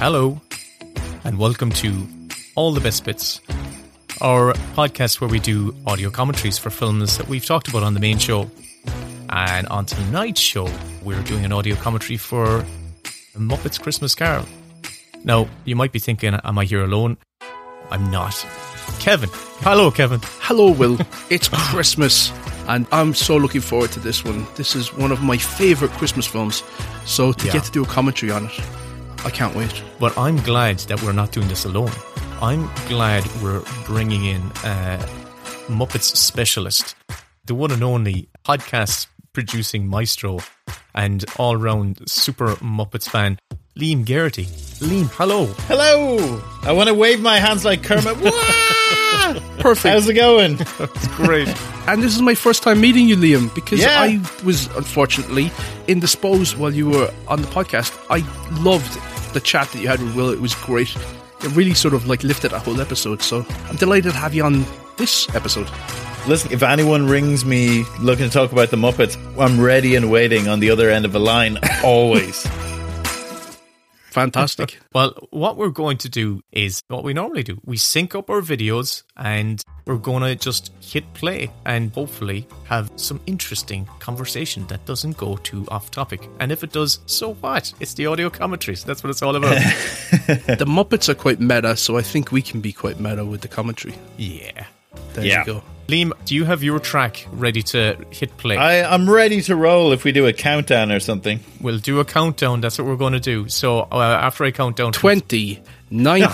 Hello, and welcome to All the Best Bits, our podcast where we do audio commentaries for films that we've talked about on the main show. And on tonight's show, we're doing an audio commentary for The Muppets Christmas Carol. Now, you might be thinking, am I here alone? I'm not. Kevin. Hello, Kevin. Hello, Will. It's Christmas, and I'm so looking forward to this one. This is one of my favourite Christmas films, so to get to do a commentary on it, I can't wait. But I'm glad that we're not doing this alone. I'm glad we're bringing in a Muppets specialist, the one and only podcast producing maestro and all-round super Muppets fan, Liam Geraghty. Liam, hello. Hello. I want to wave my hands like Kermit. Wah! Perfect. How's it going? It's great. And this is my first time meeting you, Liam, because Yeah. I was unfortunately indisposed while you were on the podcast. I loved the chat that you had with Will. It was great. It really sort of like lifted that whole episode. So I'm delighted to have you on this episode. Listen, if anyone rings me looking to talk about the Muppets, I'm ready and waiting on the other end of a line, always. Fantastic. Well, what we're going to do is what we normally do. We sync up our videos and we're going to just hit play and hopefully have some interesting conversation that doesn't go too off topic. And if it does, so what? It's the audio commentaries. That's what it's all about. The Muppets are quite meta, so I think we can be quite meta with the commentary. Yeah. There Yeah. you go. Liam, do you have your track ready to hit play? I'm ready to roll if we do a countdown or something. We'll do a countdown. That's what we're going to do. So after I count down 20, 19.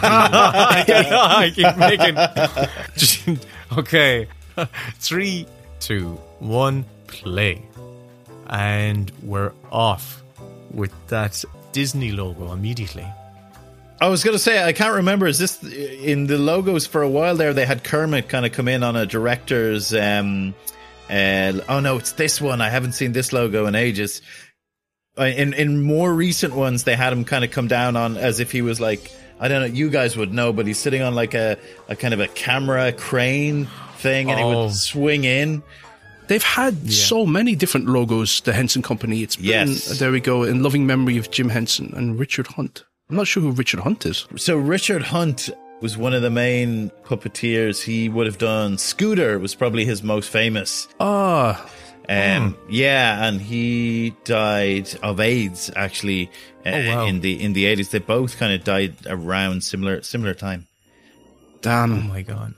I keep making. Okay. 3, 2, 1, play. And we're off with that Disney logo immediately. I was going to say, I can't remember, is this in the logos for a while there? They had Kermit kind of come in on a director's. Oh no, it's this one. I haven't seen this logo in ages. In more recent ones, they had him kind of come down on as if he was like, I don't know, you guys would know, but he's sitting on like a kind of a camera crane thing, and he would swing in. They've had so many different logos, the Henson Company. It's been, there we go, in loving memory of Jim Henson and Richard Hunt. I'm not sure who Richard Hunt is. So Richard Hunt was one of the main puppeteers. He would have done Scooter, was probably his most famous. Yeah, and he died of AIDS actually in the 80s. They both kind of died around similar time. Damn. Oh my god.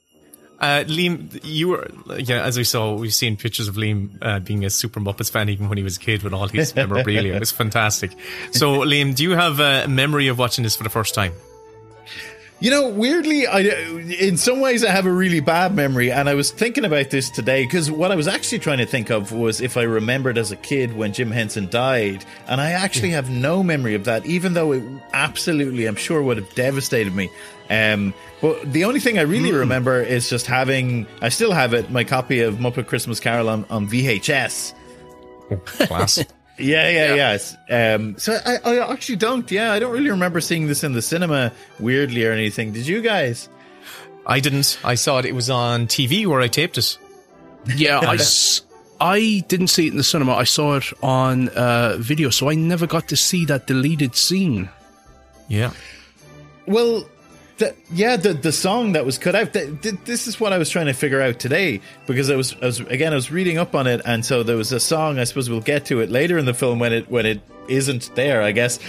Liam, you were, as we've seen pictures of Liam being a Super Muppets fan even when he was a kid with all his memorabilia. It was fantastic. So, Liam, do you have a memory of watching this for the first time? You know, weirdly, in some ways I have a really bad memory, and I was thinking about this today, because what I was actually trying to think of was if I remembered as a kid when Jim Henson died, and I actually have no memory of that, even though it absolutely, I'm sure, would have devastated me. But the only thing I really remember is just having, I still have it, my copy of Muppet Christmas Carol on VHS. Class. Yeah. So I actually don't. Yeah, I don't really remember seeing this in the cinema weirdly or anything. Did you guys? I didn't. I saw it. It was on TV where I taped it. Yeah, I didn't see it in the cinema. I saw it on video, so I never got to see that deleted scene. Yeah. Well, the song that was cut out. This is what I was trying to figure out today, because I was reading up on it, and so there was a song. I suppose we'll get to it later in the film when it isn't there, I guess.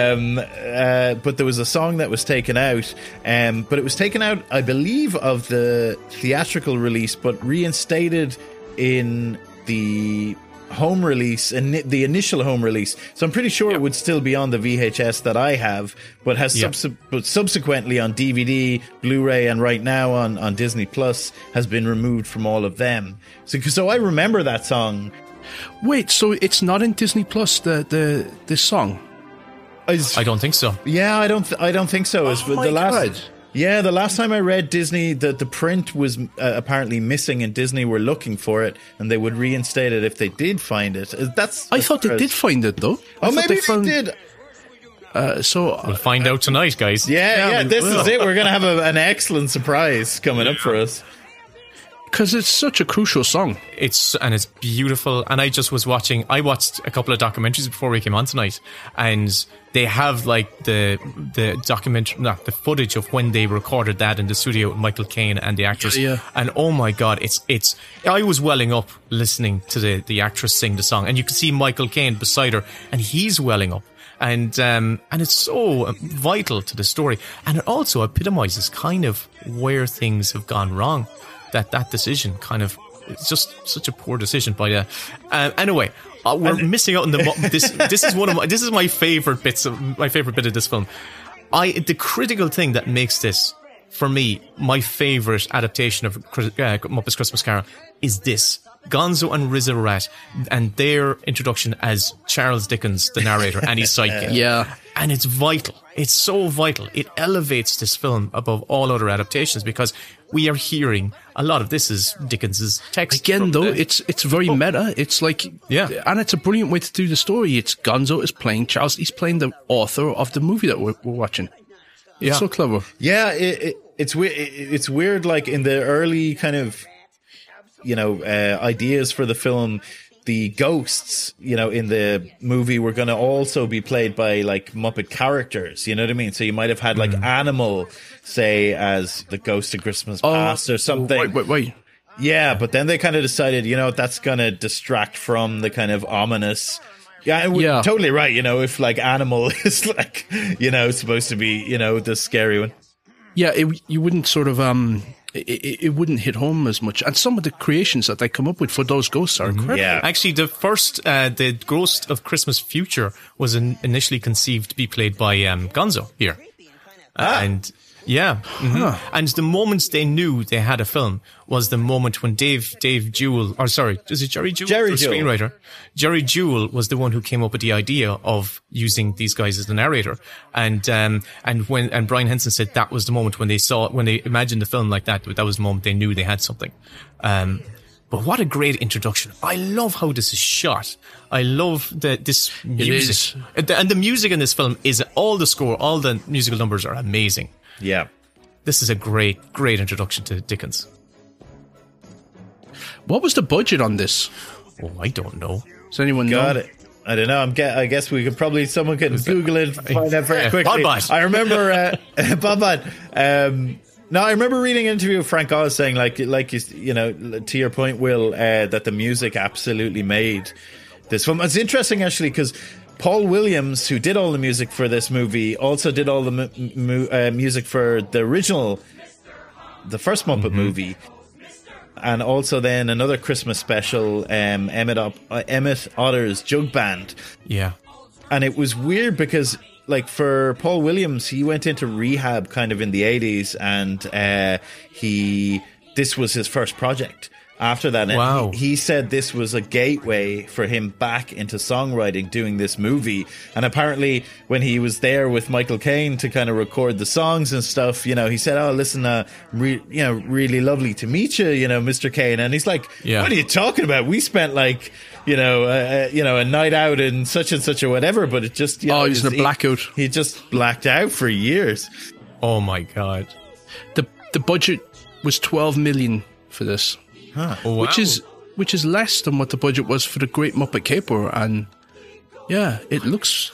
But there was a song that was taken out, but it was taken out, I believe, of the theatrical release, but reinstated in the home release and the initial home release. So I'm pretty sure it would still be on the VHS that I have, but has subsequently on DVD, Blu-ray, and right now on Disney Plus has been removed from all of them. So I remember that song. Wait, so it's not in Disney Plus, this song? I don't think so. Yeah, I don't think so. Oh my God. Yeah, the last time I read Disney, the print was apparently missing, and Disney were looking for it, and they would reinstate it if they did find it. I thought they did find it, though. Maybe they did. So we'll find out tonight, guys. Yeah, this is it. We're going to have an excellent surprise coming up for us. Because it's such a crucial song. It's beautiful. And I watched a couple of documentaries before we came on tonight, and they have like the footage of when they recorded that in the studio with Michael Caine and the actress. Yeah. And oh my God, it's I was welling up listening to the actress sing the song, and you can see Michael Caine beside her, and he's welling up. And it's so vital to the story, and it also epitomizes kind of where things have gone wrong. That decision kind of, it's just such a poor decision by anyway, we're missing out on this is my favorite bit of this film. The critical thing that makes this, for me, my favorite adaptation of Muppets Christmas Carol is this: Gonzo and Riz Rat and their introduction as Charles Dickens, the narrator, and his sidekick. Yeah. And it's vital. It's so vital. It elevates this film above all other adaptations, because we are hearing a lot of this is Dickens's text. Again, though, it's very meta. It's like, and it's a brilliant way to do the story. It's Gonzo is playing Charles. He's playing the author of the movie that we're watching. It's so clever. Yeah, it's weird. It's weird. Like in the early kind of, ideas for the film, the ghosts, in the movie were going to also be played by like Muppet characters. You know what I mean? So you might have had like Animal, say, as the ghost of Christmas Past or something. Wait. Yeah, but then they kind of decided, that's going to distract from the kind of ominous. Yeah, totally right. If like Animal is like, supposed to be, the scary one. Yeah, you wouldn't sort of it wouldn't hit home as much. And some of the creations that they come up with for those ghosts are incredible. Yeah. Actually, the first, the Ghost of Christmas Future was initially conceived to be played by Gonzo here. And yeah. Mm-hmm. And the moment they knew they had a film was the moment when Dave Jewell, or sorry, is it Jerry Jewell? Jerry Jewell. Screenwriter. Jerry Jewell was the one who came up with the idea of using these guys as the narrator. And Brian Henson said that was the moment when they imagined the film like that was the moment they knew they had something. But what a great introduction. I love how this is shot. I love this music. And the music in this film is all the score, all the musical numbers are amazing. Yeah. This is a great introduction to Dickens. What was the budget on this? Oh, I don't know. Does anyone know? Got it. I don't know. I guess we could probably, someone could Google it, find out very quickly. I remember, no, I remember reading an interview with Frank Oz saying, like to your point, Will, that the music absolutely made this film. It's interesting, actually, because Paul Williams, who did all the music for this movie, also did all the music for the original, the first Muppet movie, and also then another Christmas special, Emmett Otter's Jug Band. Yeah. And it was weird because, like, for Paul Williams, he went into rehab kind of in the 80s, and this was his first project. After that, wow. He said this was a gateway for him back into songwriting, doing this movie. And apparently, when he was there with Michael Caine to kind of record the songs and stuff, he said, "Oh, listen, really lovely to meet you, Mr. Caine." And he's like, "What are you talking about? We spent like, a night out in such and such or whatever." But it just, he was in a blackout. He just blacked out for years. Oh my God! The budget was $12 million for this. Huh. Oh, wow. Which is less than what the budget was for the Great Muppet Caper, and it looks.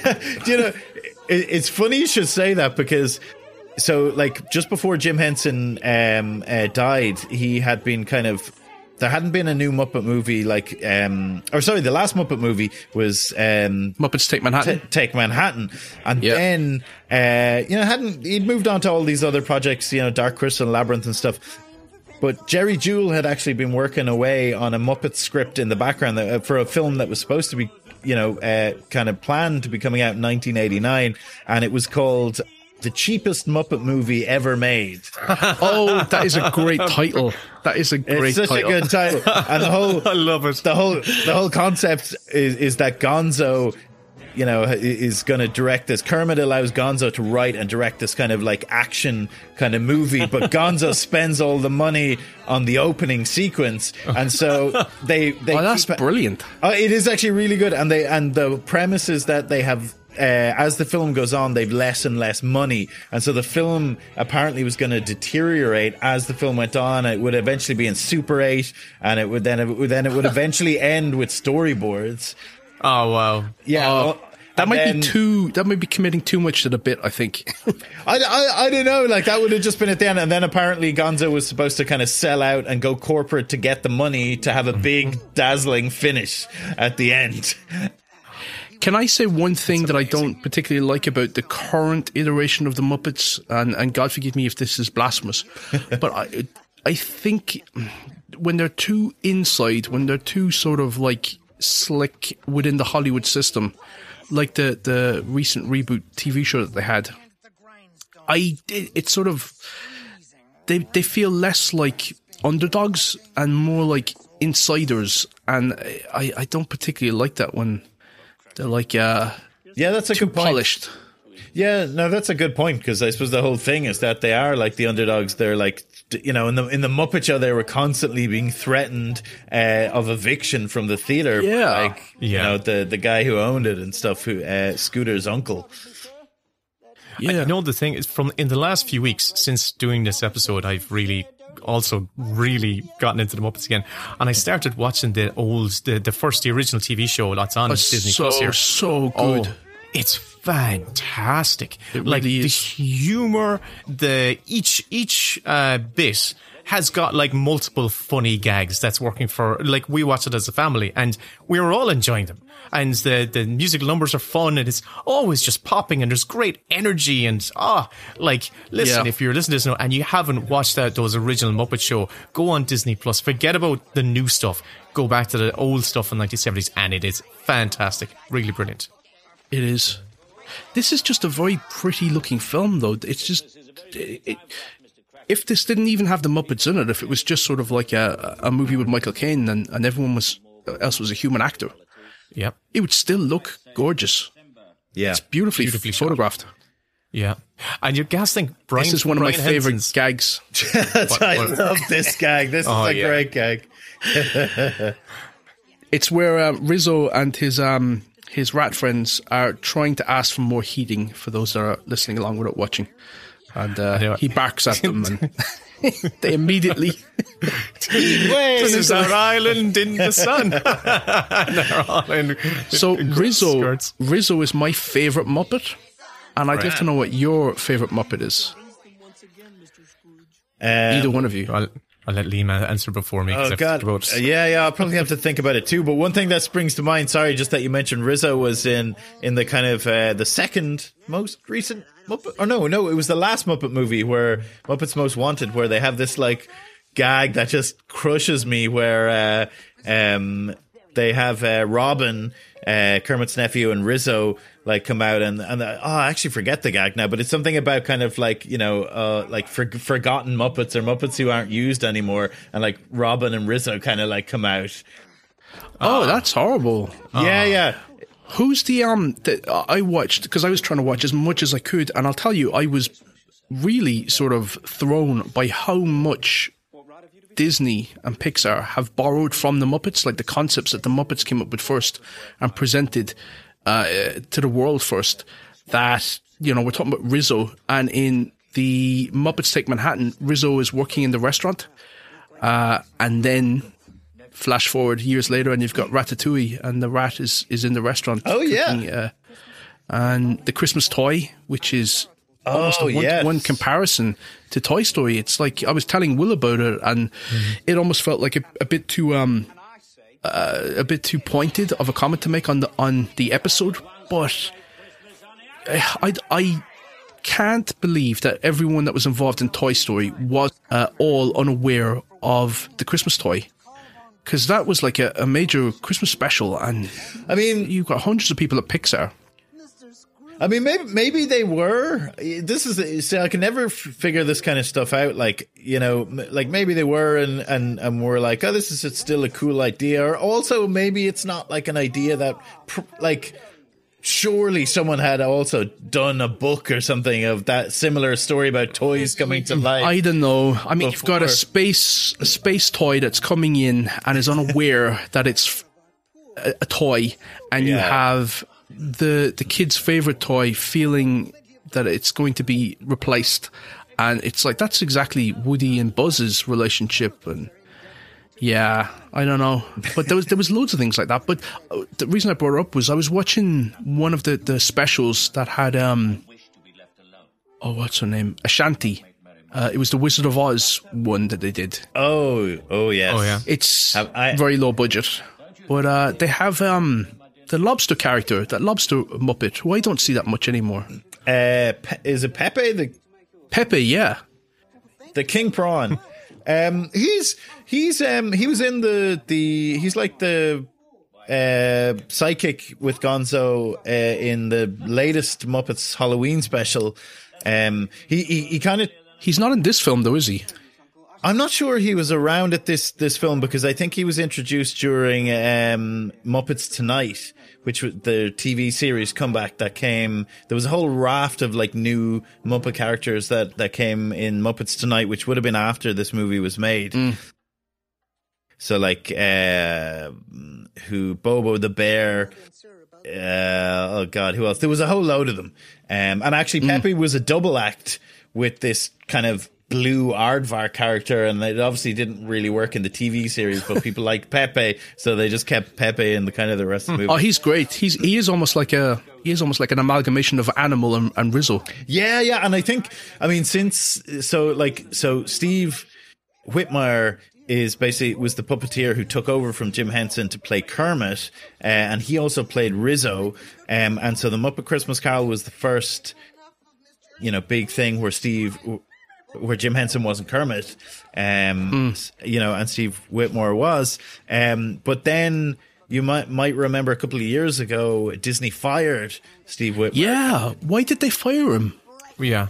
It's funny you should say that, because like just before Jim Henson died, he had been there hadn't been a new Muppet movie the last Muppet movie was Muppets Take Manhattan. Take Manhattan, and then he'd moved on to all these other projects, Dark Crystal, Labyrinth, and stuff. But Jerry Jewell had actually been working away on a Muppet script in the background for a film that was supposed to be, kind of planned to be coming out in 1989, and it was called The Cheapest Muppet Movie Ever Made. Oh, that is a great title. That is a great title. It's such a good title. And I love it. The whole concept is that Gonzo, is going to direct this. Kermit allows Gonzo to write and direct this kind of like action kind of movie, but Gonzo spends all the money on the opening sequence, and so they that's brilliant. It is actually really good, and the premise is that they have as the film goes on, they've less and less money, and so the film apparently was going to deteriorate as the film went on. It would eventually be in Super 8, and it would eventually end with storyboards. Oh wow! Yeah. That might be committing too much to the bit, I think. I don't know, like that would have just been at the end, and then apparently Gonzo was supposed to kind of sell out and go corporate to get the money to have a big dazzling finish at the end. Can I say one thing that I don't particularly like about the current iteration of the Muppets, and God forgive me if this is blasphemous, but I think when they're too inside, when they're too sort of like slick within the Hollywood system, like the recent reboot TV show that they had, it's sort of they feel less like underdogs and more like insiders, and I don't particularly like that when they're like that's a too good point. Polished. Yeah, no, that's a good point, because I suppose the whole thing is that they are like the underdogs. They're like, you know, in the Muppet Show, they were constantly being threatened of eviction from the theater. Yeah, like you know, the guy who owned it and stuff, who Scooter's uncle. Yeah, you know, the thing is, in the last few weeks since doing this episode, I've really gotten into the Muppets again, and I started watching the original TV show that's on Disney Plus here. So good. It's fantastic. It really like is. The humor, each bit has got like multiple funny gags that's working for, like, we watch it as a family and we were all enjoying them. And the musical numbers are fun, and it's always just popping, and there's great energy, and listen, if you're listening to this now and you haven't watched those original Muppet Show, go on Disney Plus, forget about the new stuff, go back to the old stuff in the 1970s, and it is fantastic, really brilliant. It is. This is just a very pretty looking film, though. It's just, if this didn't even have the Muppets in it, if it was just sort of like a movie with Michael Caine and everyone else was a human actor, yep, it would still look gorgeous. Yeah, it's beautifully photographed. Yeah, and you're guessing Brian. This is one of my favorite gags. I love this gag. This is a great gag. It's where Rizzo and his rat friends are trying to ask for more heating for those that are listening along without watching. And he barks at them, and they immediately... This is our island in the sun. So Rizzo is my favourite Muppet, and I'd love to know what your favourite Muppet is. Either one of you. I'll let Liam answer before me. Oh, God. I'll probably have to think about it too. But one thing that springs to mind, sorry, just that you mentioned Rizzo was in the kind of the second most recent Muppet. Or no, it was the last Muppet movie, where Muppets Most Wanted, where they have this like gag that just crushes me, where they have Robin, Kermit's nephew, and Rizzo like come out and I actually forget the gag now, but it's something about kind of like, you know, like forgotten Muppets or Muppets who aren't used anymore, and like Robin and Rizzo kind of like come out. Oh, that's horrible. Yeah. Who's the that I watched, because I was trying to watch as much as I could, and I'll tell you, I was really sort of thrown by how much Disney and Pixar have borrowed from the Muppets, like the concepts that the Muppets came up with first and presented to the world first. That, you know, we're talking about Rizzo, and in the Muppets Take Manhattan, Rizzo is working in the restaurant, and then flash forward years later, and you've got Ratatouille, and the rat is in the restaurant. Oh, cooking, yeah. And the Christmas toy, which is almost a one-to-one comparison to Toy Story. It's like, I was telling Will about it, and it almost felt like a bit too pointed of a comment to make on the episode. But I can't believe that everyone that was involved in Toy Story was all unaware of the Christmas toy. Because that was like a major Christmas special, and I mean, you've got hundreds of people at Pixar. I mean, maybe they were. See, I can never figure this kind of stuff out. Like, you know, like maybe they were and were like, oh, this is still a cool idea. Or also maybe it's not like an idea that, like, surely someone had also done a book or something of that similar story about toys coming to life. I don't know. I mean, you've got a space toy that's coming in and is unaware that it's a toy, and you have the kid's favorite toy feeling that it's going to be replaced, and it's like that's exactly Woody and Buzz's relationship. And yeah, I don't know, but there was loads of things like that. But the reason I brought it up was I was watching one of the specials that had what's her name, Ashanti. It was the Wizard of Oz one that they did. Oh yes. Oh yeah. It's very low budget, but they have the lobster character, that lobster Muppet, who I don't see that much anymore. Is it Pepe? Pepe, yeah. The king prawn. He was in he's like the psychic with Gonzo in the latest Muppets Halloween special. He kind of. He's not in this film though, is he? I'm not sure he was around at this film because I think he was introduced during Muppets Tonight, which was the TV series comeback that came. There was a whole raft of like new Muppet characters that came in Muppets Tonight, which would have been after this movie was made. So like Bobo the Bear. Oh God, who else? There was a whole load of them. And actually Pepe was a double act with this kind of blue Aardvark character, and it obviously didn't really work in the TV series, but people liked Pepe, so they just kept Pepe in the kind of the rest of the movie. Oh, he's great. He is almost like an amalgamation of Animal and Rizzo. Yeah, and I mean Steve Whitmire was the puppeteer who took over from Jim Henson to play Kermit, and he also played Rizzo, and so the Muppet Christmas Carol was the first, big thing where Jim Henson wasn't Kermit, and Steve Whitmire was. But then you might remember a couple of years ago, Disney fired Steve Whitmire. Yeah, why did they fire him? Yeah.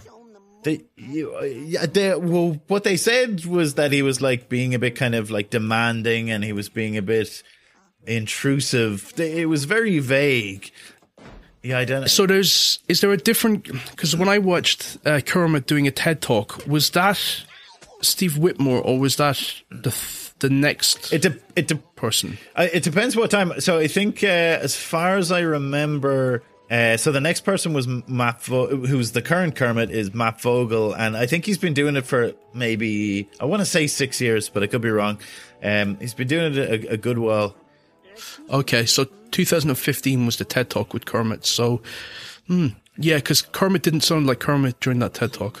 What they said was that he was like being a bit kind of like demanding, and he was being a bit intrusive. It was very vague. Yeah, I don't know. So is there a different, because when I watched Kermit doing a TED Talk, was that Steve Whitmire or was that the next person? It depends what time. So I think as far as I remember, so the next person was who's the current Kermit is Matt Vogel, and I think he's been doing it for maybe, I want to say 6 years, but I could be wrong. He's been doing it a good while. Okay, so 2015 was the TED Talk with Kermit. So, yeah, because Kermit didn't sound like Kermit during that TED Talk.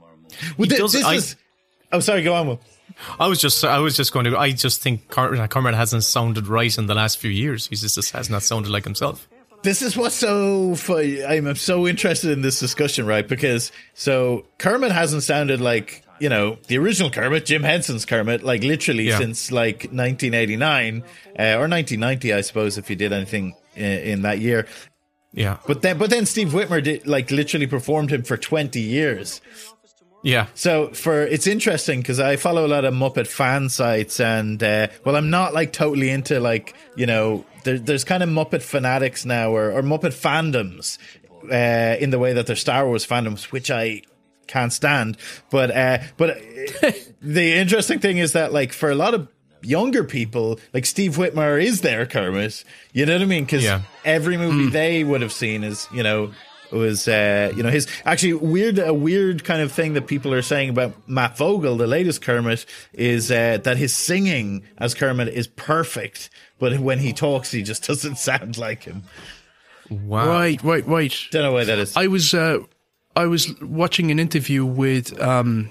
Sorry, go on, Will. I was just going to. I just think Kermit hasn't sounded right in the last few years. He just has not sounded like himself. This is what's so funny. I'm so interested in this discussion, right? Because so Kermit hasn't sounded like, the original Kermit, Jim Henson's Kermit, like literally since like 1989 or 1990, I suppose, if he did anything in that year. Yeah. But then Steve Whitmire literally performed him for 20 years. Yeah. So it's interesting because I follow a lot of Muppet fan sites, and I'm not like totally into like, there's kind of Muppet fanatics now or Muppet fandoms in the way that they're Star Wars fandoms, which I can't stand. But the interesting thing is that like for a lot of younger people, like Steve Whitmire is their Kermit. You know what I mean? Because every movie they would have seen is, was his actually a weird kind of thing that people are saying about Matt Vogel, the latest Kermit, is that his singing as Kermit is perfect, but when he talks he just doesn't sound like him. Wow. Right. Don't know why that is. I was watching an interview with oh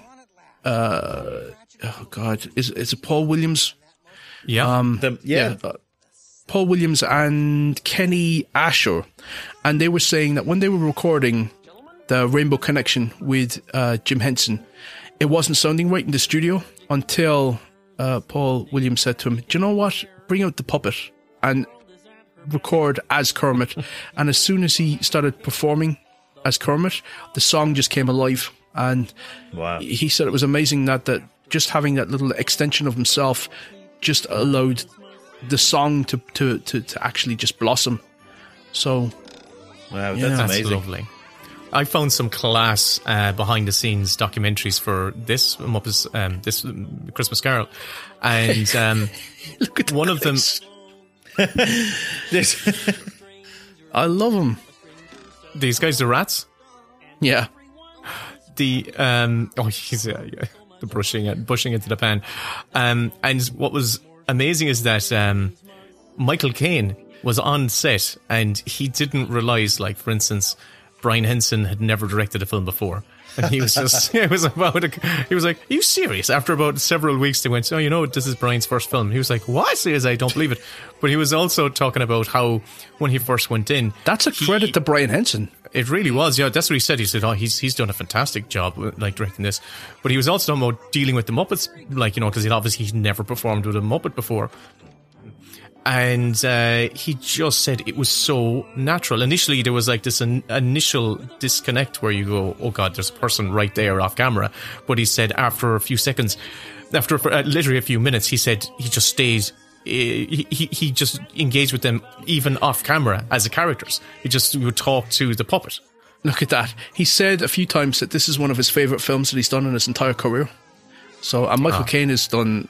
God, is it Paul Williams? Yeah. Paul Williams and Kenny Asher, and they were saying that when they were recording the Rainbow Connection with Jim Henson, it wasn't sounding right in the studio until Paul Williams said to him, "Do you know what? Bring out the puppet and record as Kermit." And as soon as he started performing as Kermit, the song just came alive. And he said it was amazing that just having that little extension of himself just allowed the song to actually just blossom. So, wow, yeah. that's amazing. Lovely. I found some class behind the scenes documentaries for this Muppets, this Christmas Carol, and look at one of them. I love him. These guys, the rats. Yeah. The he's the bushing into the pan. And what was amazing is that Michael Caine was on set and he didn't realise, like, for instance, Brian Henson had never directed a film before. And he was just, he was like, are you serious? After about several weeks, they went, oh, this is Brian's first film. He was like, what? He was, I don't believe it. But he was also talking about how when he first went in. That's a credit to Brian Henson. It really was, yeah. That's what he said. He said, he's done a fantastic job, like, directing this. But he was also talking about dealing with the Muppets, like, because he'd never performed with a Muppet before. And he just said it was so natural. Initially, there was like this initial disconnect where you go, oh God, there's a person right there off camera. But he said after a few seconds, after literally a few minutes, he said he just stays. He just engaged with them even off camera as the characters. He would talk to the puppet. Look at that. He said a few times that this is one of his favourite films that he's done in his entire career. So, and Michael Caine has done,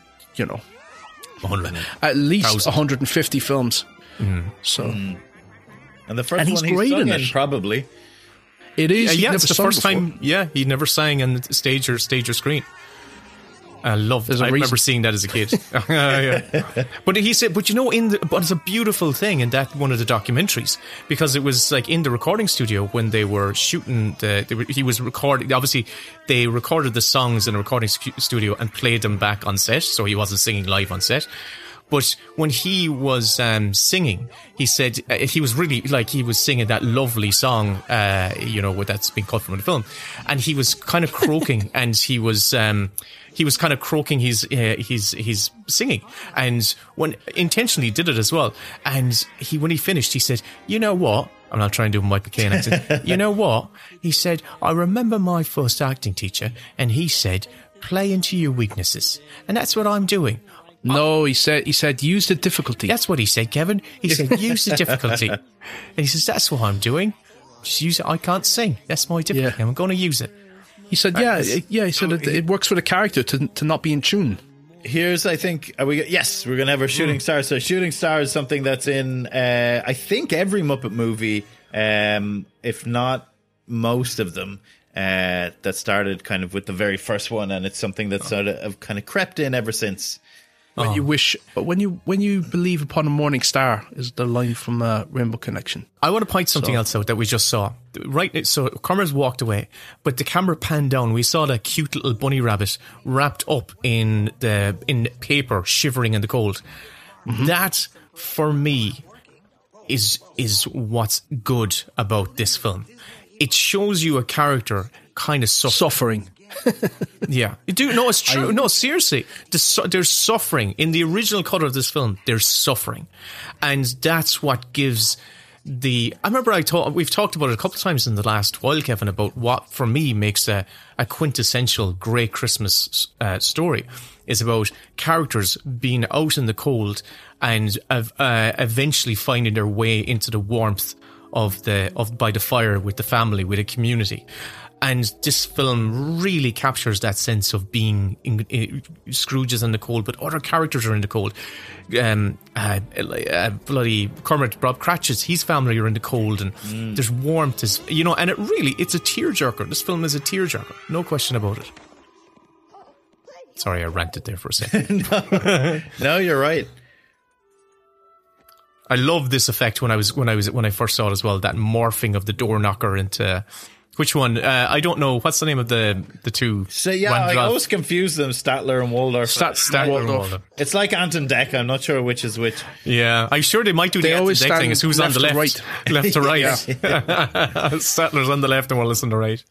at least 150 films. So, and the first he's one he's great sung in in, it. Probably. It is. Yeah, it's the first before. time. Yeah, he never sang on the stage or screen. I remember seeing that as a kid. Yeah. But he said, but it's a beautiful thing in that one of the documentaries, because it was like in the recording studio when they were shooting. He was recording. Obviously, they recorded the songs in a recording studio and played them back on set, so he wasn't singing live on set. But when he was singing, he said he was really he was singing that lovely song, that's been cut from the film, and he was kind of croaking, and he was kind of croaking his singing, and when intentionally did it as well. And when he finished, he said, "You know what?" I'm not trying to do a Michael Caine accent. You know what? He said, "I remember my first acting teacher, and he said, play into your weaknesses, and that's what I'm doing." No, he said use the difficulty. That's what he said, Kevin. He said use the difficulty. And he says, that's what I'm doing. Just use it. I can't sing. That's my difficulty. Yeah. I'm going to use it. He said, he said it works for the character to not be in tune. Here's, I think, we're going to have our shooting star. So shooting star is something that's in, I think, every Muppet movie, if not most of them, that started kind of with the very first one. And it's something that's sort of kind of crept in ever since. When you believe upon a morning star is the line from Rainbow Connection. I want to point something else out that we just saw. Right, so Corma's walked away, but the camera panned down. We saw that cute little bunny rabbit wrapped up in paper, shivering in the cold. Mm-hmm. That, for me, is what's good about this film. It shows you a character kind of suffering. Yeah, it's true. No, seriously, there's suffering in the original cut of this film. There's suffering, and that's what gives I remember we've talked about it a couple of times in the last while, Kevin, about what for me makes a quintessential great Christmas story is about characters being out in the cold and eventually finding their way into the warmth by the fire with the family, with a community. And this film really captures that sense of being Scrooge is in the cold, but other characters are in the cold. Bloody Kermit, Bob Cratchit, his family are in the cold, and there's warmth, and it's a tearjerker. This film is a tearjerker, no question about it. Sorry, I ranted there for a second. No, you're right. I love this effect when I first saw it as well. That morphing of the door knocker into. Which one? I don't know. What's the name of the two? So I always confuse them, Statler and Waldorf. Statler and Waldorf. It's like Ant and Dec. I'm not sure which is which. Yeah, I'm sure they might do the Ant and Dec thing. Is who's on the left, right. left to right. Statler's on the left and Wallace on the right.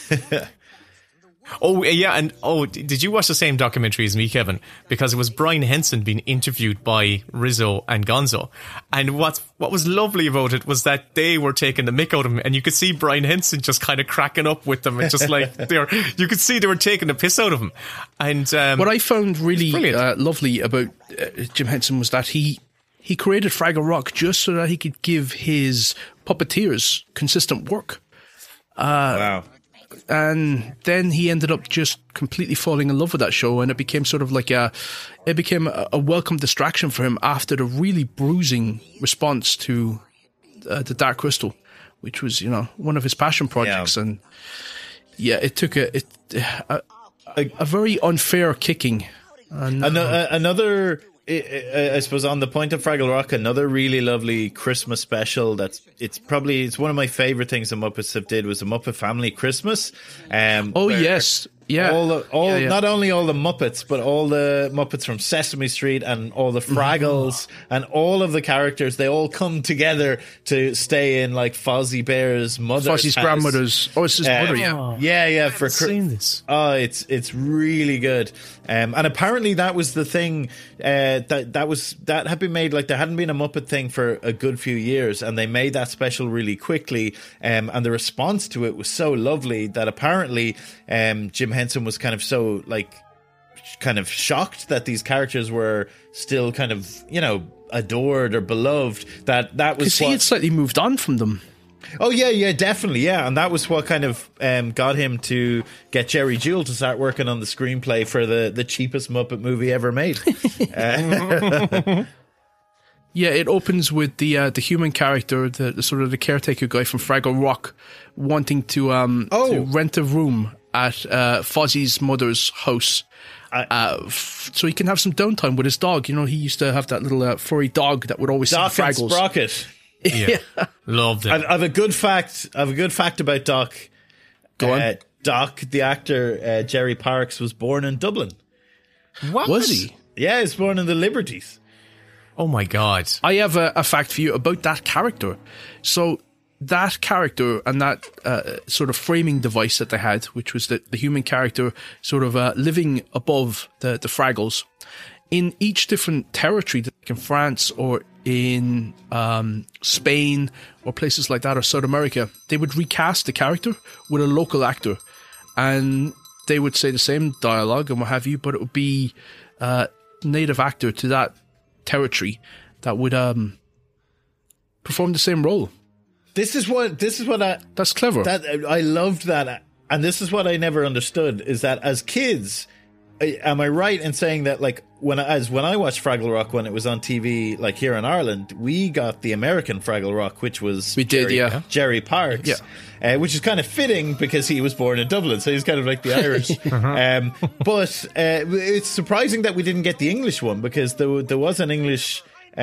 Oh, yeah, and did you watch the same documentary as me, Kevin? Because it was Brian Henson being interviewed by Rizzo and Gonzo. And what was lovely about it was that they were taking the mick out of him, and you could see Brian Henson just kind of cracking up with them, and just like you could see they were taking the piss out of him. And what I found really lovely about Jim Henson was that he created Fraggle Rock just so that he could give his puppeteers consistent work. Wow. And then he ended up just completely falling in love with that show, and it became sort of like a welcome distraction for him after the really bruising response to the Dark Crystal, which was one of his passion projects, and it took a very unfair kicking. And, another. I suppose on the point of Fraggle Rock, another really lovely Christmas special it's one of my favorite things the Muppets have did was the Muppet Family Christmas. Yes. Yeah. Not only all the Muppets, but all the Muppets from Sesame Street and all the Fraggles and all of the characters, they all come together to stay in like Fozzie Bear's mother's Fozzie's house. grandmother's. Oh, it's his mother, yeah. Yeah. I've seen this. Oh, it's really good. And apparently that was the thing that had been made, like there hadn't been a Muppet thing for a good few years, and they made that special really quickly. And the response to it was so lovely that apparently Jim Henson was kind of shocked that these characters were still kind of, adored or beloved. That was because he had slightly moved on from them. Oh yeah, definitely, yeah, and that was what kind of got him to get Jerry Jewell to start working on the screenplay for the cheapest Muppet movie ever made. Yeah, it opens with the human character, the sort of the caretaker guy from Fraggle Rock, wanting to rent a room at Fozzie's mother's house, so he can have some downtime with his dog. He used to have that little furry dog that would always see Doc and Fraggles. Sprocket. Yeah. Loved it. I have a good fact. About Doc. Go on. Doc, the actor Jerry Parks, was born in Dublin. What? Was he? Yeah, he was born in the Liberties. Oh my God. I have a fact for you about that character. So that character and that sort of framing device that they had, which was the human character sort of living above the Fraggles, in each different territory, like in France or in Spain or places like that, or South America, they would recast the character with a local actor, and they would say the same dialogue and what have you, but it would be native actor to that territory that would perform the same role. This is what That's clever. I loved that, and this is what I never understood, is that as kids, am I right in saying that like when I watched Fraggle Rock when it was on TV, like here in Ireland, we got the American Fraggle Rock, which was Jerry Parks, which is kind of fitting because he was born in Dublin, so he's kind of like the Irish. But it's surprising that we didn't get the English one, because there was an English.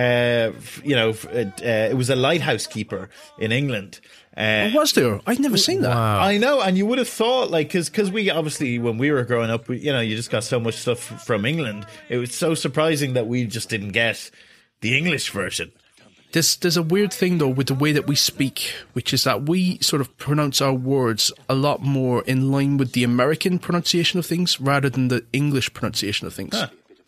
It was a lighthouse keeper in England. Was there? I'd never seen that. Wow. I know, and you would have thought, like, because we obviously, when we were growing up, you just got so much stuff from England. It was so surprising that we just didn't get the English version. There's a weird thing, though, with the way that we speak, which is that we sort of pronounce our words a lot more in line with the American pronunciation of things rather than the English pronunciation of things. Huh.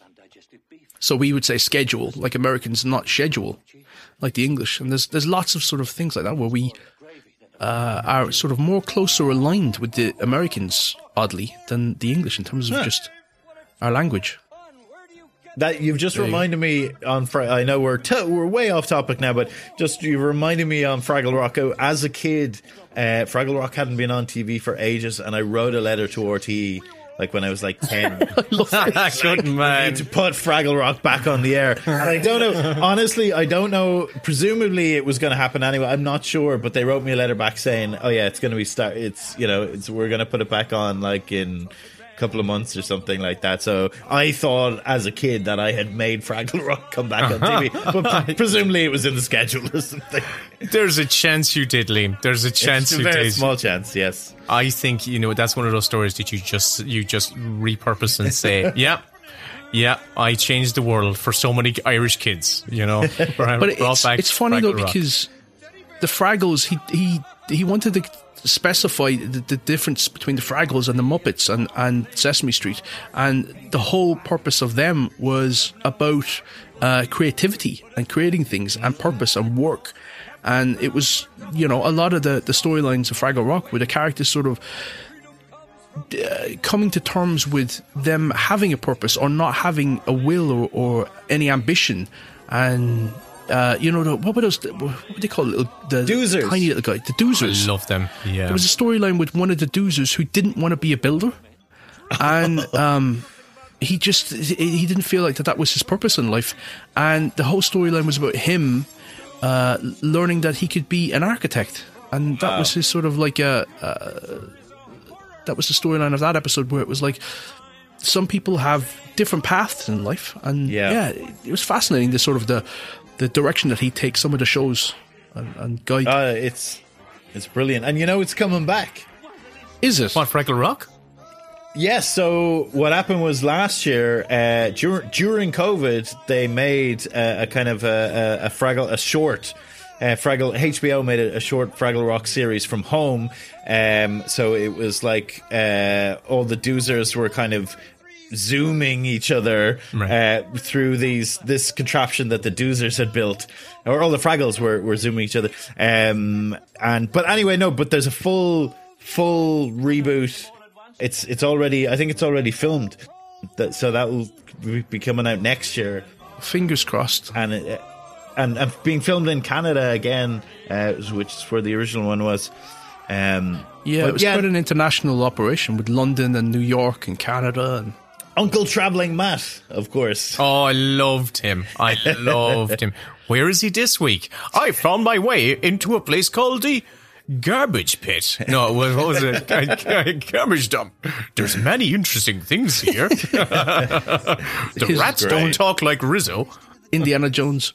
So we would say schedule, like Americans, not schedule, like the English. And there's lots of sort of things like that where we are sort of more closer aligned with the Americans, oddly, than the English in terms of just our language. That you've just reminded me on I know we're way off topic now, but just you reminded me on Fraggle Rock. As a kid, Fraggle Rock hadn't been on TV for ages, and I wrote a letter to RTE. Like when I was like 10. Good man. To put Fraggle Rock back on the air. And I don't know, honestly, I don't know. Presumably it was going to happen anyway. I'm not sure, but they wrote me a letter back saying, oh yeah, it's going to be we're going to put it back on like in a couple of months or something like that. So I thought as a kid that I had made Fraggle Rock come back on TV, but presumably it was in the schedule or something. There's a chance you did, Liam. There's a chance you did. It's a very small chance, yes. I think, that's one of those stories that you just repurpose and say, yeah, I changed the world for so many Irish kids, But it's funny though, because the Fraggles, he wanted to specify the difference between the Fraggles and the Muppets and Sesame Street, and the whole purpose of them was about creativity and creating things and purpose and work. And it was, a lot of the storylines of Fraggle Rock were the characters sort of coming to terms with them having a purpose or not having a will or any ambition. And, what were those, what do they call it? The Doozers. Tiny little guy. The Doozers. I love them, yeah. There was a storyline with one of the Doozers who didn't want to be a builder. And, he didn't feel like that was his purpose in life. And the whole storyline was about him learning that he could be an architect. And that was his sort of like that was the storyline of that episode, where it was like some people have different paths in life. And it was fascinating, the sort of the direction that he takes some of the shows and guide. It's brilliant. And it's coming back. Is it? What, Fraggle Rock? Yes, so what happened was last year, during COVID, they made a kind of a short Fraggle. HBO made a short Fraggle Rock series from home. So it was like all the doozers were kind of zooming each other through this contraption that the doozers had built, or all the Fraggles were zooming each other. But there's a full reboot. It's already, I think it's already filmed, so that will be coming out next year. Fingers crossed. And being filmed in Canada again, which is where the original one was. It was quite an international operation with London and New York and Canada and Uncle Traveling Matt, of course. Oh, I loved him. Where is he this week? I found my way into a place called the Garbage Pit. No, what was it? Garbage dump. There's many interesting things here. The rats don't talk like Rizzo. Indiana Jones.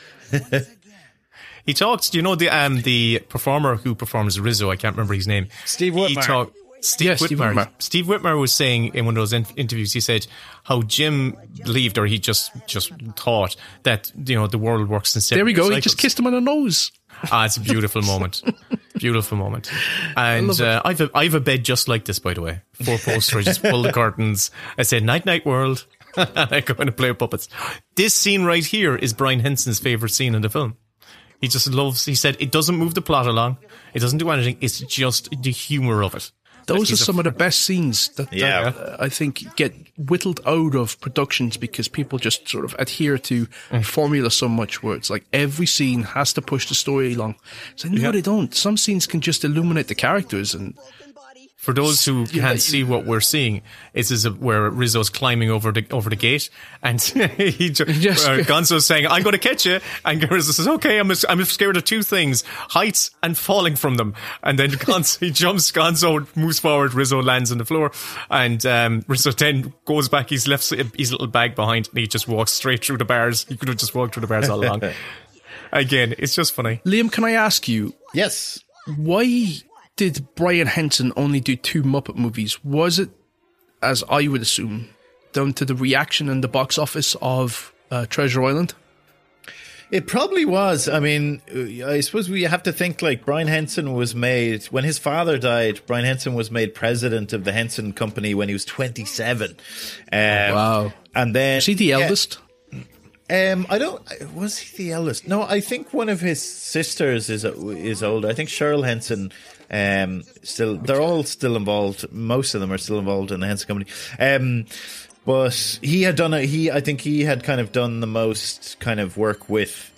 He talks. The performer who performs Rizzo? I can't remember his name. Steve Whitmire. Steve Whitmire. Steve Whitmire was saying in one of those interviews, he said how Jim believed, or he just thought that the world works in 7 There we go. cycles. He just kissed him on the nose. It's a beautiful moment. Beautiful moment. And I've a bed just like this, by the way. 4 posts where I just pull the curtains. I say, night, night, world. And I go in and play with puppets. This scene right here is Brian Henson's favourite scene in the film. He just loves, he said, it doesn't move the plot along. It doesn't do anything. It's just the humour of it. Those are some of the best scenes that I think get whittled out of productions because people just sort of adhere to formula so much, where it's like every scene has to push the story along. So no, they don't. Some scenes can just illuminate the characters. And for those who can't see what we're seeing, it's where Rizzo's climbing over the gate, and Gonzo's saying, "I'm going to catch you," and Rizzo says, "Okay, I'm scared of 2 things: heights and falling from them." And then he jumps. Gonzo moves forward. Rizzo lands on the floor, and Rizzo then goes back. He's left his little bag behind, and he just walks straight through the bars. He could have just walked through the bars all along. Again, it's just funny. Liam, can I ask you? Yes. Why did Brian Henson only do 2 Muppet movies? Was it, as I would assume, down to the reaction in the box office of Treasure Island? It probably was. I mean, I suppose we have to think like Brian Henson was made, when his father died, Brian Henson was made president of the Henson Company when he was 27. Wow. And then... Was he the eldest? Was he the eldest? No, I think one of his sisters is older. I think Cheryl Henson... they're all still involved. Most of them are still involved in the Henson Company. But he had done I think he had kind of done the most kind of work with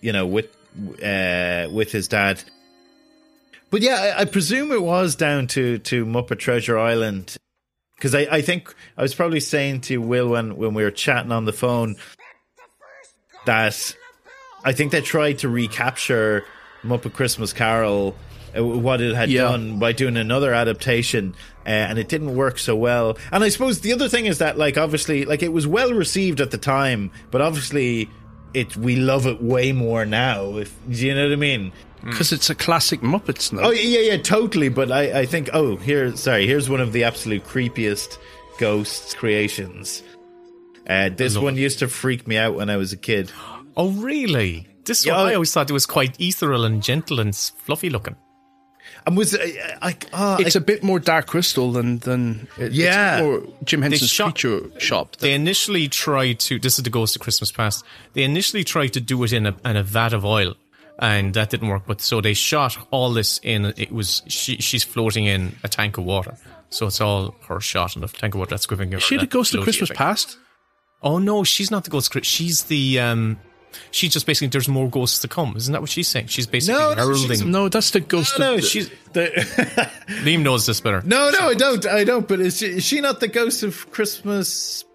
his dad. But yeah, I presume it was down to Muppet Treasure Island, because I think I was probably saying to Will when we were chatting on the phone that I think they tried to recapture Muppet Christmas Carol, what it had done, by doing another adaptation, and it didn't work so well. And I suppose the other thing is that, like, obviously, like, it was well received at the time, but obviously we love it way more now. Do you know what I mean? Because it's a classic Muppets now. Oh yeah, totally. But I think here's one of the absolute creepiest ghosts creations. This one used to freak me out when I was a kid. Oh really? This one I always thought it was quite ethereal and gentle and fluffy looking. And it's a bit more Dark Crystal than it's more Jim Henson's feature shop. They initially tried to. This is the Ghost of Christmas Past. They initially tried to do it in a vat of oil, and that didn't work. But so they shot all this in. It was she's floating in a tank of water, so it's all her shot in a tank of water. That's giving her. Is she the Ghost of Christmas Past? Oh no, she's not the Ghost. She's the. She's just basically, there's more ghosts to come. Isn't that what she's saying? She's basically heralding. No, that's the ghost. She's the. Liam knows this better. No, I don't. But is she not the Ghost of Christmas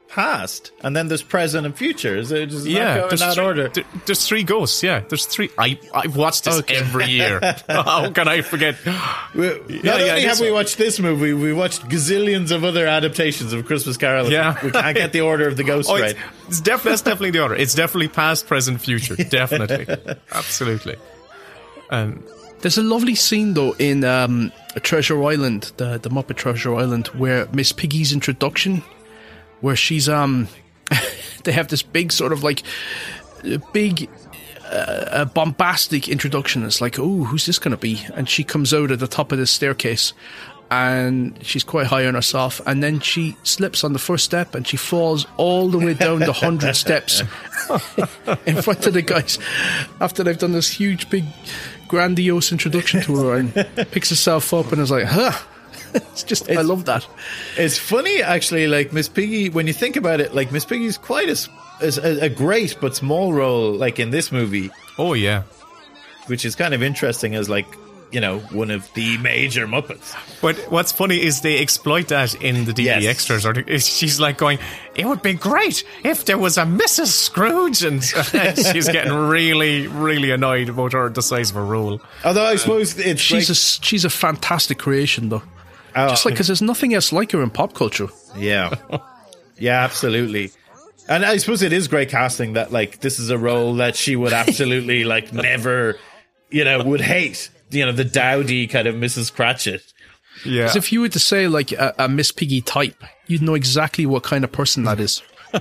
past, and then there's present and future. Is it just not go in that three, order? There's three ghosts. Yeah, there's three. I've watched this every year. How can I forget? Not only have we watched this movie, we watched gazillions of other adaptations of Christmas Carol. Yeah. We can't get the order of the ghosts right. That's definitely the order. It's definitely past, present, future. Definitely, absolutely. There's a lovely scene though in Treasure Island, the Muppet Treasure Island, where Miss Piggy's introduction, where she's they have this big sort of like big bombastic introduction. It's like, oh, who's this going to be? And she comes out at the top of this staircase, and she's quite high on herself, and then she slips on the first step and she falls all the way down the 100 steps in front of the guys after they've done this huge big grandiose introduction to her, and picks herself up and is like, it's just, I love that. It's funny actually, like Miss Piggy, when you think about it, like Miss Piggy's quite a great but small role like in this movie. Oh yeah, which is kind of interesting as like, you know, one of the major Muppets. But what's funny is they exploit that in the DVD extras. Or she's like going, it would be great if there was a Mrs. Scrooge, and she's getting really, really annoyed about the size of her role. Although I suppose it's she's a fantastic creation though. Just like, because there's nothing else like her in pop culture. Yeah, yeah, absolutely. And I suppose it is great casting that like this is a role that she would absolutely like never, you know, would hate. You know, the dowdy kind of Mrs. Cratchit. Yeah. Because if you were to say like a Miss Piggy type, you'd know exactly what kind of person that is.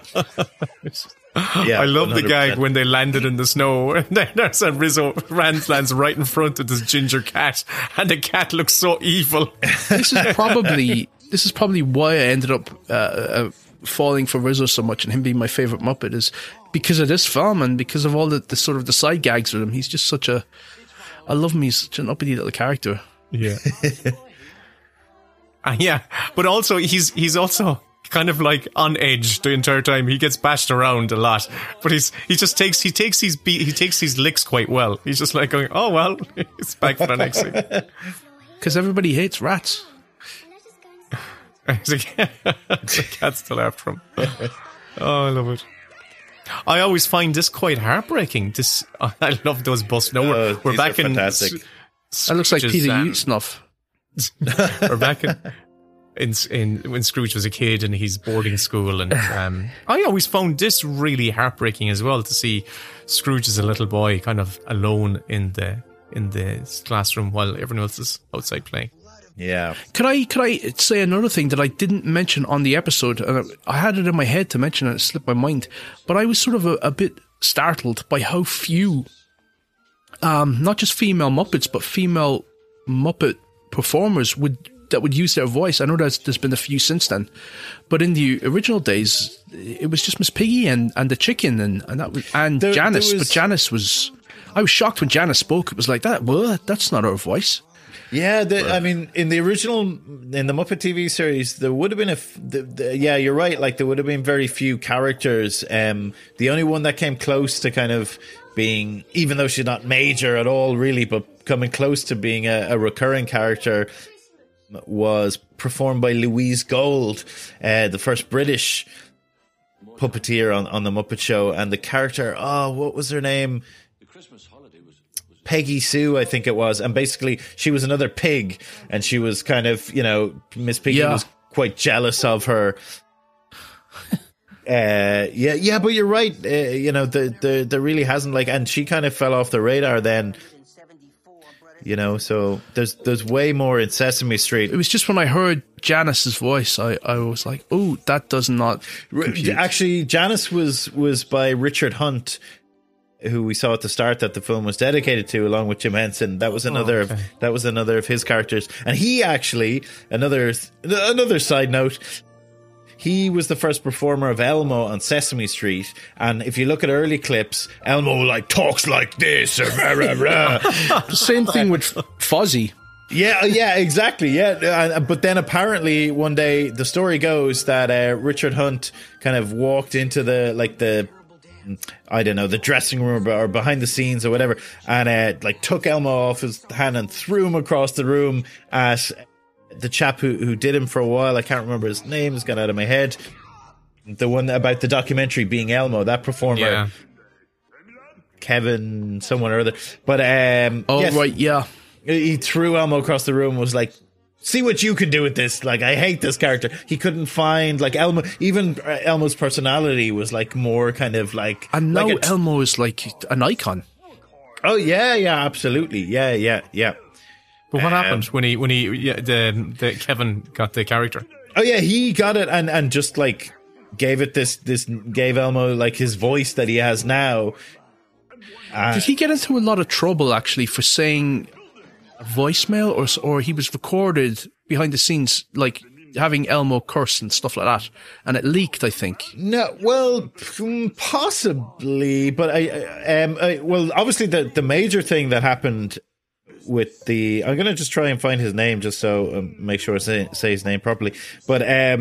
Yeah, I love 100%. the gag when they landed in the snow, and then there's a Rizzo lands right in front of this ginger cat, and the cat looks so evil. This is probably why I ended up falling for Rizzo so much and him being my favourite Muppet, is because of this film and because of all the sort of the side gags with him. He's just I love him. He's such an uppity little character. Yeah. Yeah, but also he's also kind of like on edge the entire time. He gets bashed around a lot, but he takes these licks quite well. He's just like going, oh well, it's back for the next thing. Because everybody hates rats. The cat's still after him. Oh, I love it. I always find this quite heartbreaking. I love those busts. No, we're back in. Fantastic. That looks like Peter Ustinov. We're back in when Scrooge was a kid and he's boarding school, and I always found this really heartbreaking as well, to see Scrooge as a little boy kind of alone in the classroom while everyone else is outside playing. Yeah. Could I say another thing that I didn't mention on the episode? I had it in my head to mention and it slipped my mind, but I was sort of a bit startled by how few, not just female Muppets, but female Muppet performers that would use their voice. I know there's been a few since then, but in the original days, it was just Miss Piggy and the chicken and Janice. But Janice was, I was shocked when Janice spoke. It was like that. Well, that's not her voice. Yeah, I mean, in the Muppet TV series, there would have been yeah, you're right. Like there would have been very few characters. The only one that came close to kind of being, even though she's not major at all, really, but coming close to being a recurring character, was performed by Louise Gold, the first British puppeteer on the Muppet Show, and the character, what was her name? Peggy Sue, I think it was, and basically she was another pig, and she was kind of, you know, Miss Piggy was quite jealous of her. But you're right. You know, there really hasn't, like, and she kind of fell off the radar then. You know, so there's way more in Sesame Street. It was just when I heard Janice's voice, I was like, oh, that does not compute. Actually, Janice was by Richard Hunt, who we saw at the start that the film was dedicated to, along with Jim Henson. That was another of his characters. And he actually, another side note, he was the first performer of Elmo on Sesame Street. And if you look at early clips, Elmo like talks like this. The same thing with Fozzie. Yeah, exactly. Yeah, but then apparently one day the story goes that Richard Hunt kind of walked into the dressing room or behind the scenes or whatever, and like took Elmo off his hand and threw him across the room at the chap who did him for a while. I can't remember his name; it's gone out of my head. the one about the documentary being Elmo, that performer. Yeah. Kevin, someone or other. But right, yeah. He threw Elmo across the room and was like, see what you can do with this. Like, I hate this character. He couldn't find, like, Elmo, even Elmo's personality was like more kind of like. And now like Elmo is like an icon. Oh yeah, absolutely. Yeah. But what happened when the Kevin got the character? Oh yeah, he got it and just like gave it gave Elmo like his voice that he has now. Did he get into a lot of trouble actually for saying a voicemail, or he was recorded behind the scenes like having Elmo curse and stuff like that, and it leaked, I think? No, well, possibly, but well, obviously the major thing that happened with I'm going to just try and find his name just so make sure I say his name properly. But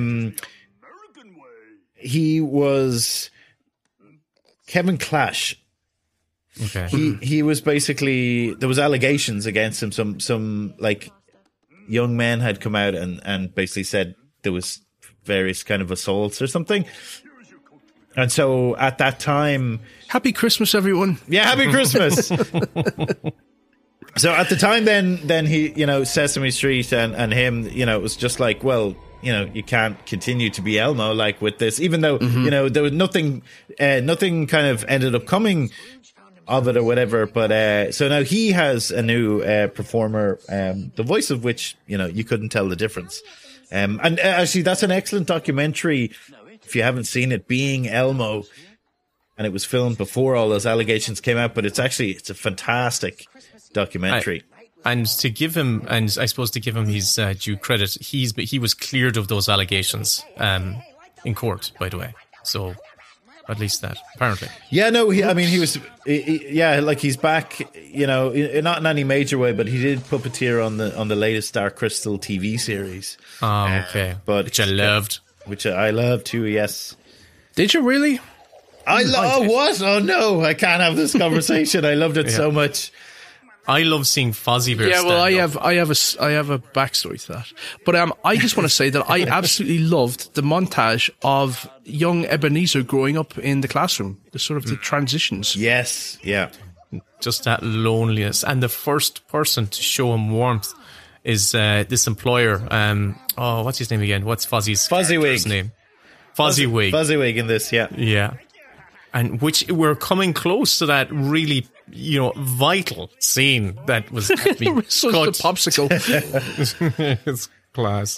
he was Kevin Clash. Okay. He was basically, there was allegations against him. Some like young men had come out and basically said there was various kind of assaults or something. And so at that time, Happy Christmas, everyone. Yeah, Happy Christmas. So at the time then he, Sesame Street and him, it was just like, well, you can't continue to be Elmo like with this, even though, there was nothing kind of ended up coming of it or whatever. But so now he has a new performer, the voice of which, you couldn't tell the difference. And actually that's an excellent documentary if you haven't seen it, Being Elmo. And it was filmed before all those allegations came out, but it's a fantastic documentary. And to give him, and I suppose to give him his due credit, he was cleared of those allegations in court, by the way. So at least that, apparently. Yeah, no, he was, like he's back, not in any major way, but he did puppeteer on the latest Dark Crystal TV series. Oh, okay. Which I loved. Which I love too, yes. Did you really? What? Oh no, I can't have this conversation. I loved it so much. I love seeing Fozzie Bear. Yeah, well, I have a backstory to that, but I just want to say that I absolutely loved the montage of young Ebenezer growing up in the classroom. The sort of the transitions. Yes, yeah, just that loneliness, and the first person to show him warmth is this employer. What's his name again? What's Fozzie's name? Fozziewig. Fozziewig in this, yeah, yeah, and which we're coming close to that really. Vital scene that was so the popsicle. It's class.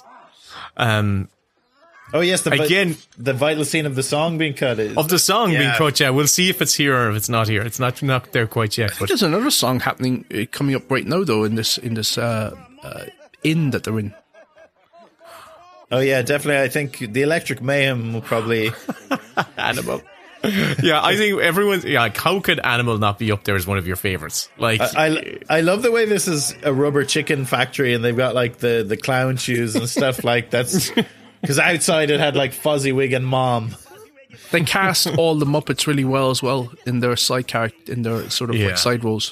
Oh yes, the vital scene of the song being cut being cut. Yeah, we'll see if it's here or if it's not here. It's not there quite yet. But there's another song happening coming up right now, though. In this inn that they're in. Oh yeah, definitely. I think the Electric Mayhem will probably Animal. Yeah, I think everyone's. Yeah, how could Animal not be up there as one of your favorites? Like, I love the way this is a rubber chicken factory, and they've got like the clown shoes and stuff like that's because outside it had like Fozziewig and Mom. They cast all the Muppets really well as well in their side character, in their sort of like side roles.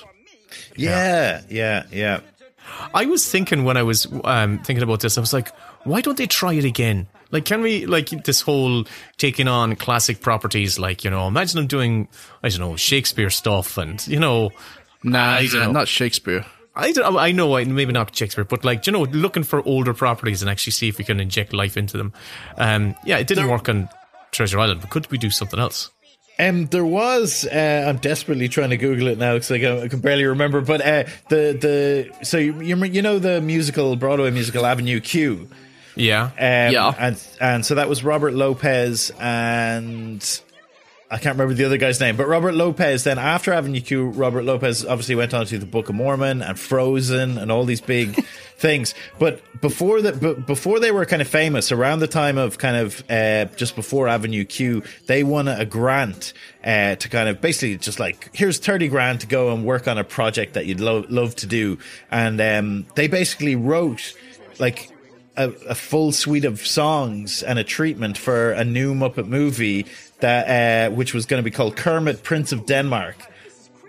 Yeah. I was thinking when I was thinking about this, I was like, why don't they try it again? Like, can we, like, this whole taking on classic properties, like, imagine them doing, I don't know, Shakespeare stuff and, not Shakespeare. I know, maybe not Shakespeare, but, like, looking for older properties and actually see if we can inject life into them. It didn't work on Treasure Island, but could we do something else? There was, I'm desperately trying to Google it now because I can barely remember, but so the musical, Broadway musical Avenue Q. Yeah. And so that was Robert Lopez and I can't remember the other guy's name, but Robert Lopez, then after Avenue Q, Robert Lopez obviously went on to the Book of Mormon and Frozen and all these big things. But before they were kind of famous, around the time of kind of just before Avenue Q, they won a grant to kind of basically just like, here's 30 grand to go and work on a project that you'd love to do. And they basically wrote like a full suite of songs and a treatment for a new Muppet movie that which was going to be called Kermit, Prince of Denmark.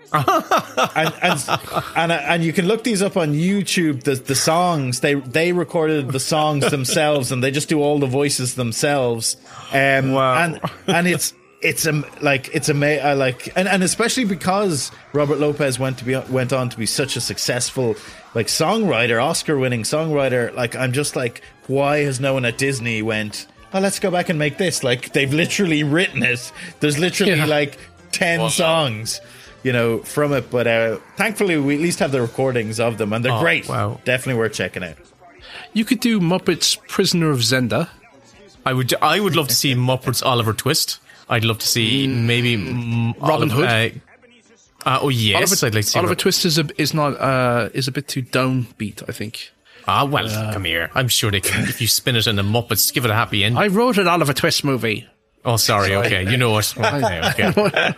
and you can look these up on YouTube. The songs they recorded the songs themselves, and they just do all the voices themselves. Wow. And it's amazing. And especially because Robert Lopez went on to be such a successful like songwriter, Oscar-winning songwriter. Like, I'm just like, why has no one at Disney went, oh, let's go back and make this? Like, they've literally written it. There's literally like 10 songs, from it. But thankfully, we at least have the recordings of them, and they're great. Wow. Definitely worth checking out. You could do Muppets Prisoner of Zenda. I would love to see Muppets Oliver Twist. I'd love to see maybe Robin Hood. Oh yes, I'd like to see Oliver Twist is a bit too downbeat, I think. Come here. I'm sure they can. If you spin it in the Muppets, give it a happy end. I wrote an Oliver Twist movie. Oh, sorry. Okay, you know it. Okay.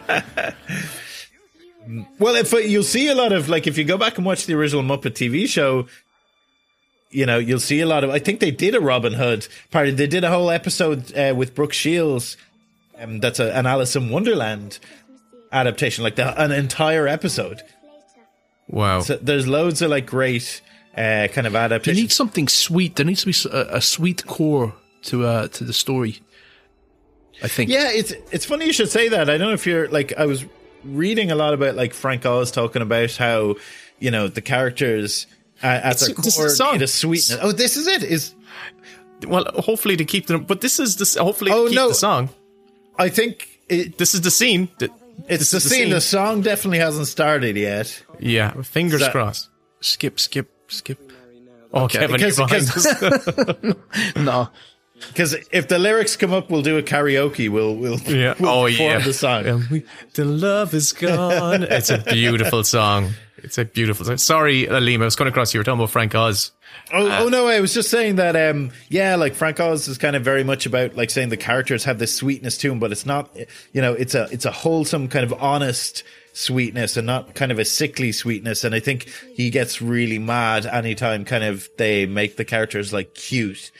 Well, you'll see a lot of, like, if you go back and watch the original Muppet TV show, you'll see a lot of. I think they did a Robin Hood party. They did a whole episode with Brooke Shields. That's an Alice in Wonderland adaptation, like an entire episode. Wow. So there's loads of like great kind of adaptations. You need something sweet. There needs to be a sweet core to the story, I think. Yeah, it's funny you should say that. I don't know if you're like, I was reading a lot about like Frank Oz talking about how the characters at their core need a sweetness. Oh, this is it. Well, hopefully to keep them, but this is this. Hopefully to keep the song. I think this is the scene. It's the scene. The song definitely hasn't started yet. Yeah, fingers crossed. Skip. Oh, okay. Kevin, you're behind us. No. Because if the lyrics come up, we'll do a karaoke. We'll perform the song. The love is gone. It's a beautiful song. Sorry, Liam, I was coming across you were talking about Frank Oz. Oh no, I was just saying that like Frank Oz is kind of very much about like saying the characters have this sweetness to them, but it's not, it's a wholesome kind of honest sweetness and not kind of a sickly sweetness. And I think he gets really mad anytime kind of they make the characters like cute.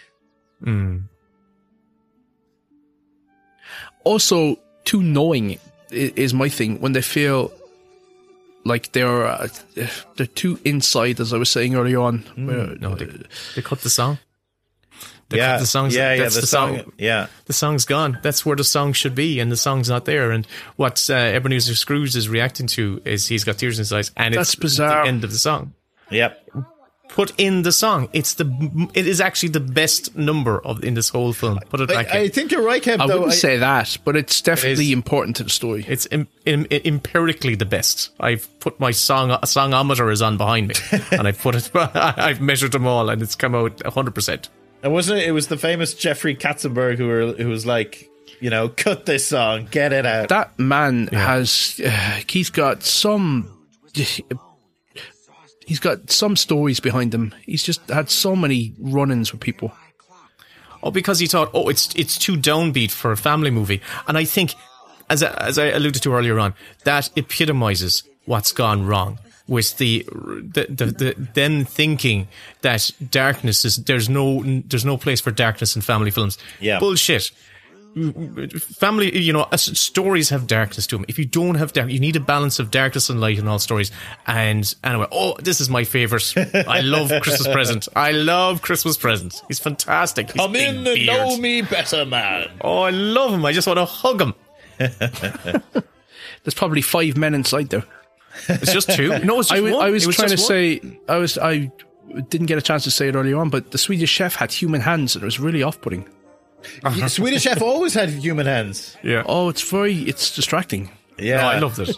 Also, too knowing is my thing when they feel like they're too inside, as I was saying earlier on. No, they cut the song. Cut the song. The song. Yeah, the song's gone. That's where the song should be, and the song's not there. And what Ebenezer Scrooge is reacting to is he's got tears in his eyes, and that's it's bizarre. The end of the song. Yep. Put in the song. It is actually the best number in this whole film. Put it back in. I think you're right, Kev. I wouldn't say that, but it's definitely important to the story. It's empirically the best. I've put my songometer is on behind me, and I've measured them all, and it's come out 100%. And wasn't it? It was the famous Jeffrey Katzenberg who was like, cut this song, get it out. That man has. He's got some. He's got some stories behind him. He's just had so many run-ins with people. Oh, because he thought, it's too downbeat for a family movie. And I think, as I alluded to earlier on, that epitomizes what's gone wrong with the them thinking that darkness is there's no place for darkness in family films. Yeah, bullshit. Family, stories have darkness to them. If you don't have dark, you need a balance of darkness and light in all stories. And anyway, this is my favourite. I love Christmas Present. He's fantastic. Come in and know me better, man. Oh, I love him. I just want to hug him. There's probably 5 men inside there. It's just 2. No, it's just one. I was trying to say, I didn't get a chance to say it earlier on, but the Swedish Chef had human hands, and it was really off-putting. Swedish Chef always had human hands. Yeah. Oh, it's distracting. Yeah, no, I loved it.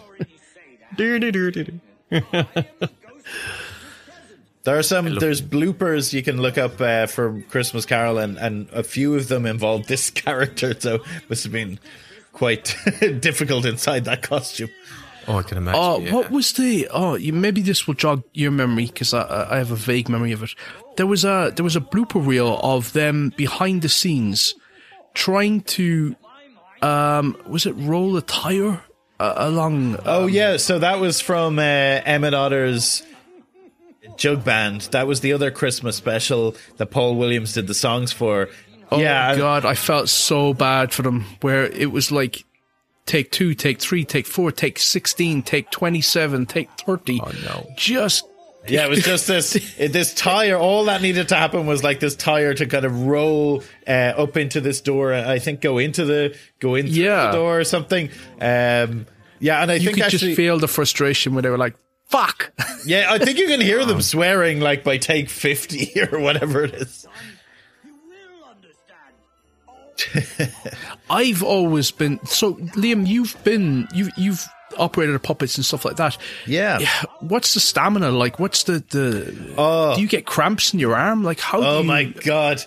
There's bloopers you can look up for Christmas Carol, and a few of them involve this character, so it must have been quite difficult inside that costume. Oh, I can imagine. What was maybe this will jog your memory, because I have a vague memory of it. There was a blooper reel of them behind the scenes trying to was it roll a tire along? So that was from Emmett Otter's Jug Band. That was the other Christmas special that Paul Williams did the songs for. Oh, God, I felt so bad for them, where it was like take 2, take 3, take 4, take 16, take 27, take 30. Oh, no. Just... Yeah, it was just this tire. All that needed to happen was like this tire to kind of roll up into this door. I think go in through the door or something. Yeah, and I think could actually just feel the frustration when they were like, "Fuck." Yeah, I think you can hear them swearing like by take 50 or whatever it is. I've always been so, Liam. You've operated puppets and stuff like that. Yeah. What's the stamina like? What's the do you get cramps in your arm? Like how? Oh my God.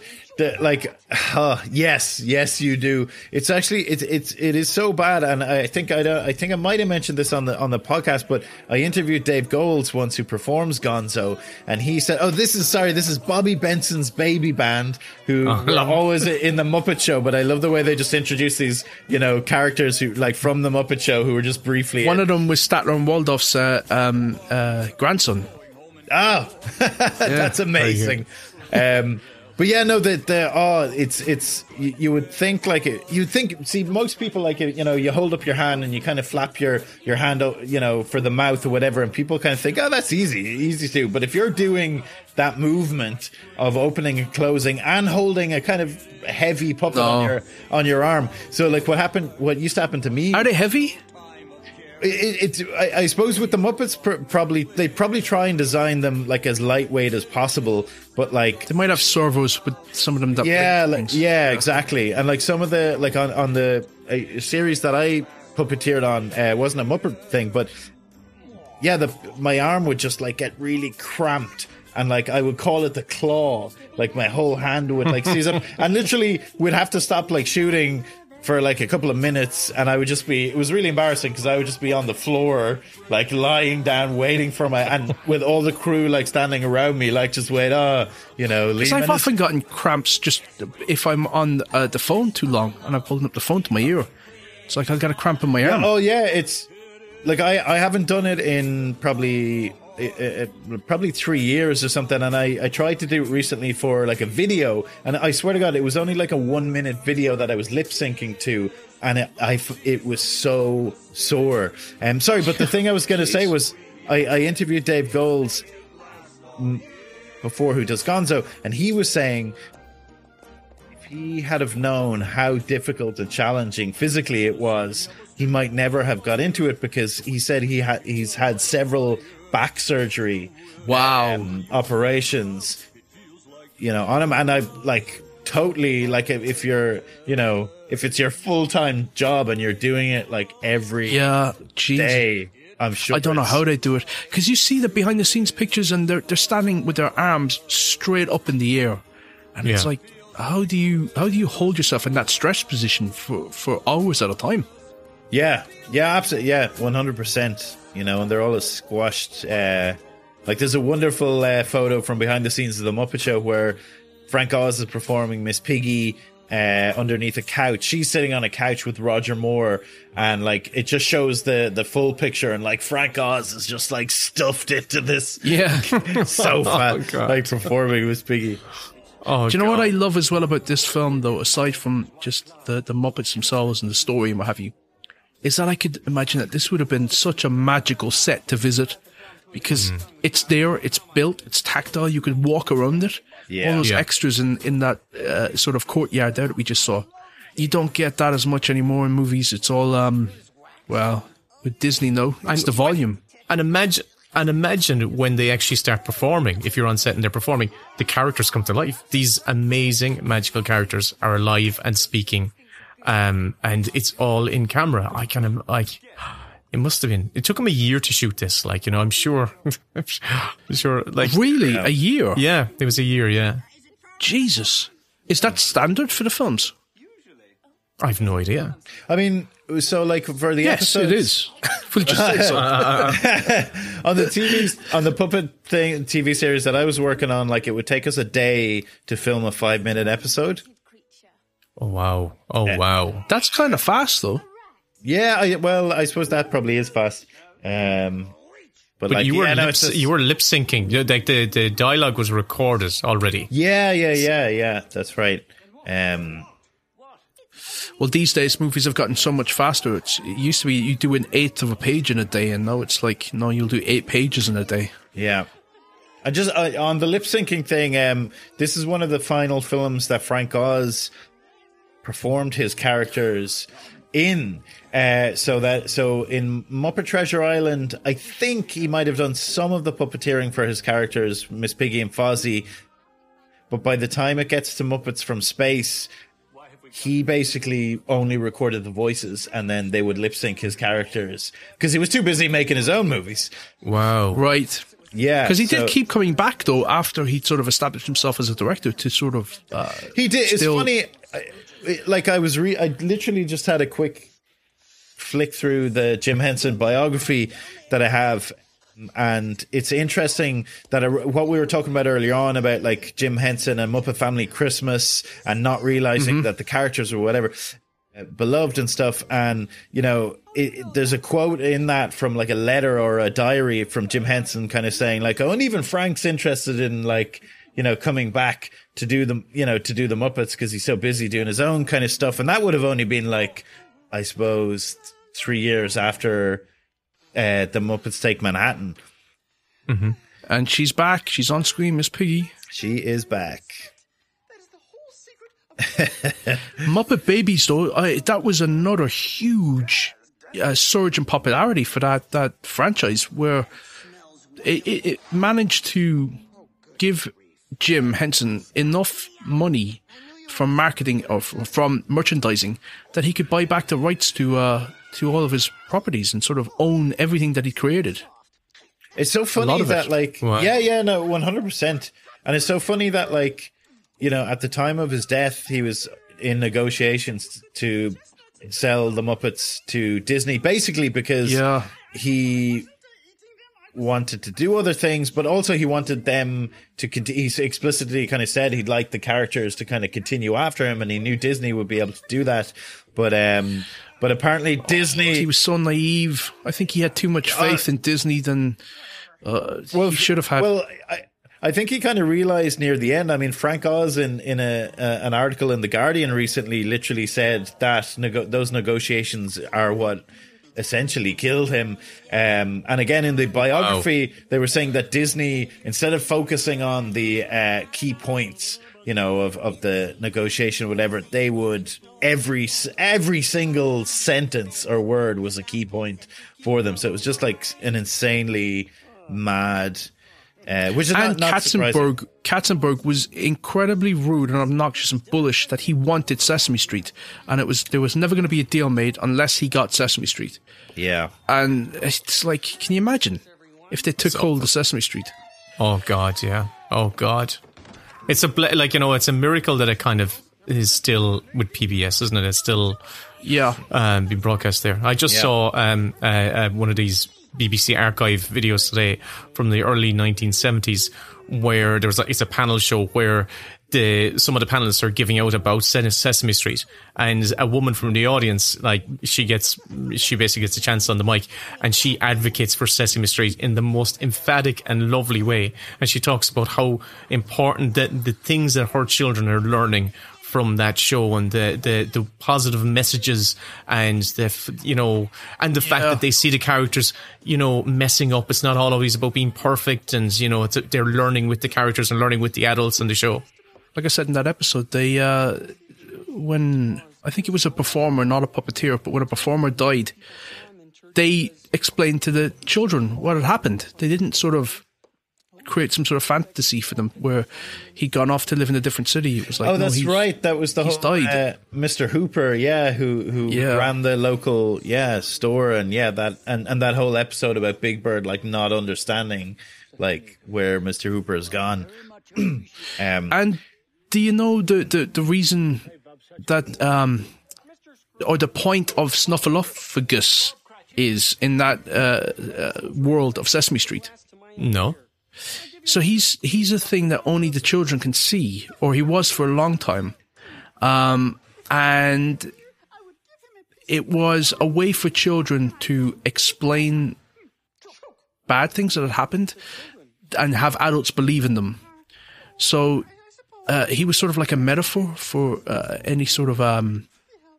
Yes, you do. It's actually it is so bad, and I think I might have mentioned this on the podcast, but I interviewed Dave Goelz once, who performs Gonzo, and he said, this is Bobby Benson's baby band, who were always in the Muppet Show, but I love the way they just introduce these characters who like from the Muppet Show who were just briefly one of them was Statler and Waldorf's grandson. That's amazing. But yeah, no, you would think like it. You'd think, see, most people like it. You hold up your hand and you kind of flap your hand, for the mouth or whatever, and people kind of think, that's easy to do. But if you're doing that movement of opening and closing and holding a kind of heavy puppet on your arm, so like what used to happen to me. Are they heavy? I suppose with the Muppets, they probably try and design them like as lightweight as possible, but like they might have servos with some of them. Exactly. And like some of the on the series that I puppeteered on, it wasn't a Muppet thing, but yeah, my arm would just like get really cramped. And like I would call it the claw, like my whole hand would like seize up, and literally we'd have to stop like shooting for like a couple of minutes, and I would just it was really embarrassing because I would just be on the floor, like lying down, waiting for and with all the crew like standing around me, like just wait, Because I've often gotten cramps just if I'm on the phone too long and I'm holding up the phone to my ear. It's like I've got a cramp in my arm. Oh yeah, it's like I haven't done it in probably 3 years or something, and I tried to do it recently for like a video, and I swear to God it was only like a 1 minute video that I was lip syncing to, and it was so sore. Sorry, but the thing I was going to say was I interviewed Dave Goelz before, who does Gonzo, and he was saying if he had have known how difficult and challenging physically it was, he might never have got into it, because he said he's had several back surgery operations on him, and I like totally like if it's your full-time job and you're doing it like every day, I'm sure I don't know how they do it, because you see the behind the scenes pictures and they're standing with their arms straight up in the air, and it's like how do you hold yourself in that stretch position for hours at a time? Yeah, absolutely, 100%. And they're all squashed. Like there's a wonderful photo from behind the scenes of the Muppet Show where Frank Oz is performing Miss Piggy underneath a couch. She's sitting on a couch with Roger Moore, and like it just shows the full picture, and like Frank Oz is just like stuffed into this sofa, like performing Miss Piggy. Do you know what I love as well about this film, though, aside from just the Muppets themselves and the story and what have you, is that I could imagine that this would have been such a magical set to visit, because it's there, it's built, it's tactile, you could walk around it. Yeah. All those extras in that sort of courtyard there that we just saw. You don't get that as much anymore in movies. It's all, with Disney, no, it's the volume. And imagine when they actually start performing, if you're on set and they're performing, the characters come to life. These amazing magical characters are alive and speaking. And it's all in camera. I kind of like, it must have been, it took him a year to shoot this. Like, I'm sure, like. Really? A year? Yeah, it was a year, yeah. Jesus. Is that standard for the films? I've no idea. I mean, so like for the Yes, episodes. it is. We'll just say so. On the puppet TV series that I was working on, like it would take us a day to film a 5-minute episode. Oh, wow. Wow. That's kind of fast, though. Yeah, I suppose that probably is fast. But like, you were lip syncing. Like the dialogue was recorded already. Yeah. That's right. Well, these days movies have gotten so much faster. It used to be you do an eighth of a page in a day, and now it's like, no, you'll do 8 pages in a day. Yeah. I just on the lip syncing thing, this is one of the final films that Frank Oz performed his characters in. So in Muppet Treasure Island, I think he might have done some of the puppeteering for his characters, Miss Piggy and Fozzie. But by the time it gets to Muppets from Space, he basically only recorded the voices, and then they would lip sync his characters because he was too busy making his own movies. Wow. Right. Yeah, because he did keep coming back though after he'd sort of established himself as a director to sort of. He did. It's funny. I literally just had a quick flick through the Jim Henson biography that I have, and it's interesting that what we were talking about earlier on about like Jim Henson and Muppet Family Christmas and not realizing that the characters or whatever. Beloved and stuff, and you know, there's a quote in that from like a letter or a diary from Jim Henson, kind of saying like, "Oh, and even Frank's interested in like, you know, coming back to do the Muppets because he's so busy doing his own kind of stuff." And that would have only been like, I suppose, 3 years after the Muppets Take Manhattan. Mm-hmm. And she's back. She's on screen, Miss Piggy. She is back. Muppet Babies, though, that was another huge surge in popularity for that franchise, where it managed to give Jim Henson enough money from marketing or from merchandising that he could buy back the rights to all of his properties and sort of own everything that he created. It's so funny that, like, wow. yeah, no, 100%. And it's so funny that, like, you know, at the time of his death, he was in negotiations to sell the Muppets to Disney, basically because he wanted to do other things, but also he wanted them to he explicitly kind of said he'd like the characters to kind of continue after him, and he knew Disney would be able to do that. But apparently Disney... He was so naive. I think he had too much faith in Disney than he should have had. Well, I think he kind of realized near the end. I mean, Frank Oz in an article in The Guardian recently literally said that those negotiations are what essentially killed him. And again, in the biography, they were saying that Disney, instead of focusing on the key points, you know, of the negotiation or whatever, they would every single sentence or word was a key point for them. So it was just like an insanely mad. Which is not Katzenberg was incredibly rude and obnoxious and bullish that he wanted Sesame Street, and there was never going to be a deal made unless he got Sesame Street. Yeah, and it's like, can you imagine if they took hold of Sesame Street? Oh God, yeah. Oh God, it's it's a miracle that it kind of is still with PBS, isn't it? It's still being broadcast there. I just saw one of these BBC archive videos today from the early 1970s where it's a panel show where some of the panelists are giving out about Sesame Street, and a woman from the audience, like, she basically gets a chance on the mic, and she advocates for Sesame Street in the most emphatic and lovely way, and she talks about how important the things that her children are learning from that show, and the positive messages, and the fact that they see the characters, you know, messing up. It's not always about being perfect, and you know, they're learning with the characters and learning with the adults in the show. Like I said in that episode, they when I think it was a performer, not a puppeteer, but when a performer died, they explained to the children what had happened. They didn't sort of create some sort of fantasy for them where he'd gone off to live in a different city. It was like, that's right. That was the whole Mr. Hooper, who ran the local store, and that whole episode about Big Bird like not understanding like where Mr. Hooper has gone. And do you know the reason that or the point of Snuffleupagus is in that world of Sesame Street? No. So he's a thing that only the children can see, or he was for a long time. And it was a way for children to explain bad things that had happened and have adults believe in them. So he was sort of like a metaphor for any sort of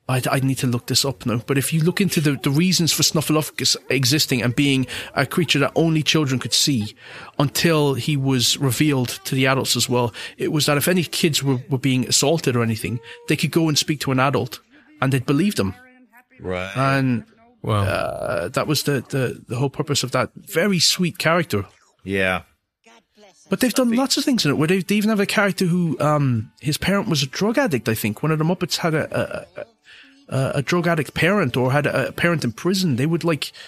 I need to look this up now, but if you look into the reasons for Snuffleupagus existing and being a creature that only children could see until he was revealed to the adults as well, it was that if any kids were being assaulted or anything, they could go and speak to an adult and they'd believe them. Right. And Wow. that was the whole purpose of that very sweet character. Yeah. But they've done lots of things in it where they even have a character who his parent was a drug addict, I think. One of the Muppets had a drug addict parent or had a parent in prison. They would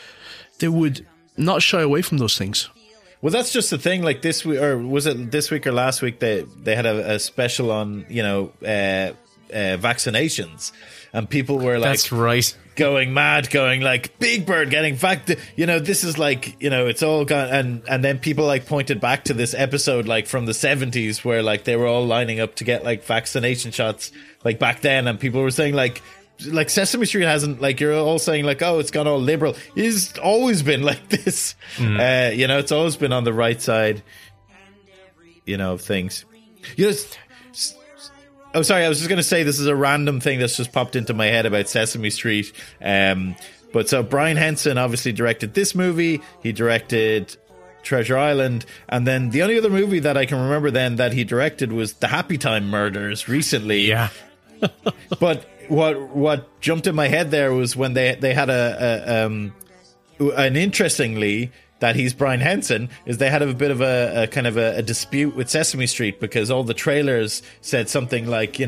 not shy away from those things. Well, that's just the thing. Like this week, or was it this week or last week? They had a special on vaccinations, and people were like, That's right. going mad, going like Big Bird getting this is like, it's all gone. And then people like pointed back to this episode like from the 70s where like they were all lining up to get like vaccination shots like back then, and people were saying like Sesame Street hasn't, like, you're all saying like, oh, it's gone all liberal. It's always been like this. It's always been on the right side, of things. Oh, sorry, I was just going to say this is a random thing that's just popped into my head about Sesame Street. But so Brian Henson obviously directed this movie. He directed Treasure Island. And then the only other movie that I can remember then that he directed was The Happy Time Murders recently. Yeah. But what jumped in my head there was when they had an interestingly, that he's Brian Henson, is they had a bit of a kind of a dispute with Sesame Street because all the trailers said something like,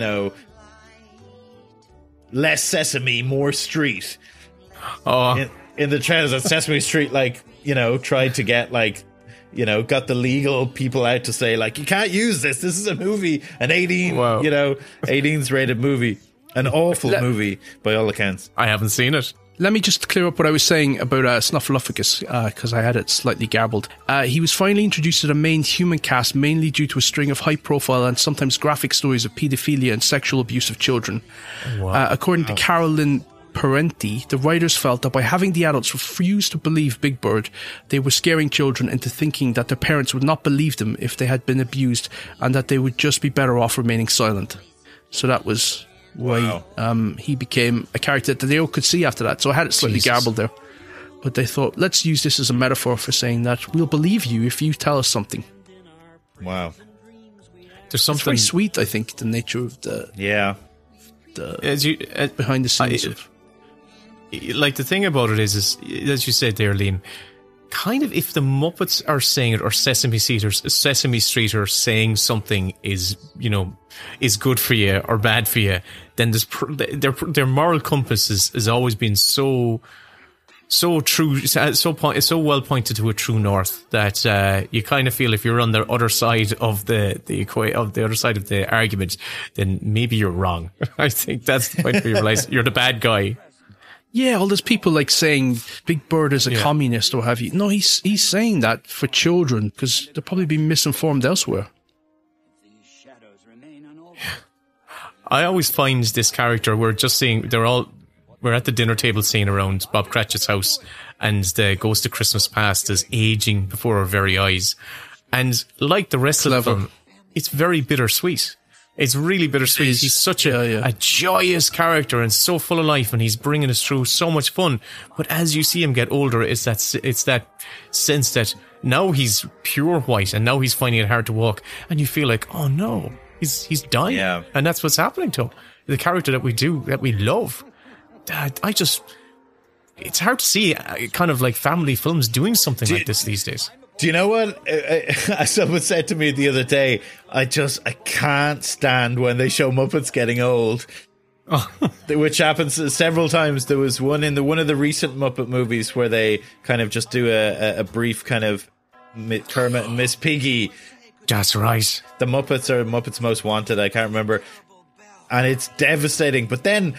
less Sesame, more street. Oh. In the trailers at Sesame Street, like, tried to get like, got the legal people out to say like, you can't use this. This is a movie, an 18, Wow. 18's rated movie. An awful movie, by all accounts. I haven't seen it. Let me just clear up what I was saying about Snuffleupagus, because I had it slightly garbled. He was finally introduced to the main human cast mainly due to a string of high-profile and sometimes graphic stories of paedophilia and sexual abuse of children. Wow. According to Carolyn Parenti, the writers felt that by having the adults refuse to believe Big Bird, they were scaring children into thinking that their parents would not believe them if they had been abused and that they would just be better off remaining silent. So that was why he became a character that they all could see after that. So I had it slightly garbled there. But they thought, let's use this as a metaphor for saying that we'll believe you if you tell us something. Wow. There's something It's very sweet, I think, the nature of the behind the scenes of... Like, the thing about it is as you said there, Liam, kind of if the Muppets are saying it or Sesame Street are saying something is good for you or bad for you, then their moral compass has always been so true, so well pointed to a true north that you kind of feel if you're on the other side of the other side of the argument, then maybe you're wrong. I think that's the point where you realize you're the bad guy. Yeah, all those people like saying Big Bird is a communist or have you. No, he's saying that for children because they'll probably be misinformed elsewhere. I always find this character, we're at the dinner table scene around Bob Cratchit's house, and the Ghost of Christmas Past is aging before our very eyes. And like the rest of the film, it's very bittersweet. It's really bittersweet. He's such a joyous character and so full of life, and he's bringing us through so much fun. But as you see him get older, it's that sense that now he's pure white and now he's finding it hard to walk, and you feel like, oh no, he's dying. Yeah. And that's what's happening to him. The character that we love. It's hard to see kind of like family films doing something like this these days. Do you know what? Someone said to me the other day, I can't stand when they show Muppets getting old. Which happens several times. There was one in one of the recent Muppet movies where they kind of just do a brief kind of Kermit and Miss Piggy. That's right. The Muppets are Muppets Most Wanted. I can't remember. And it's devastating. But then,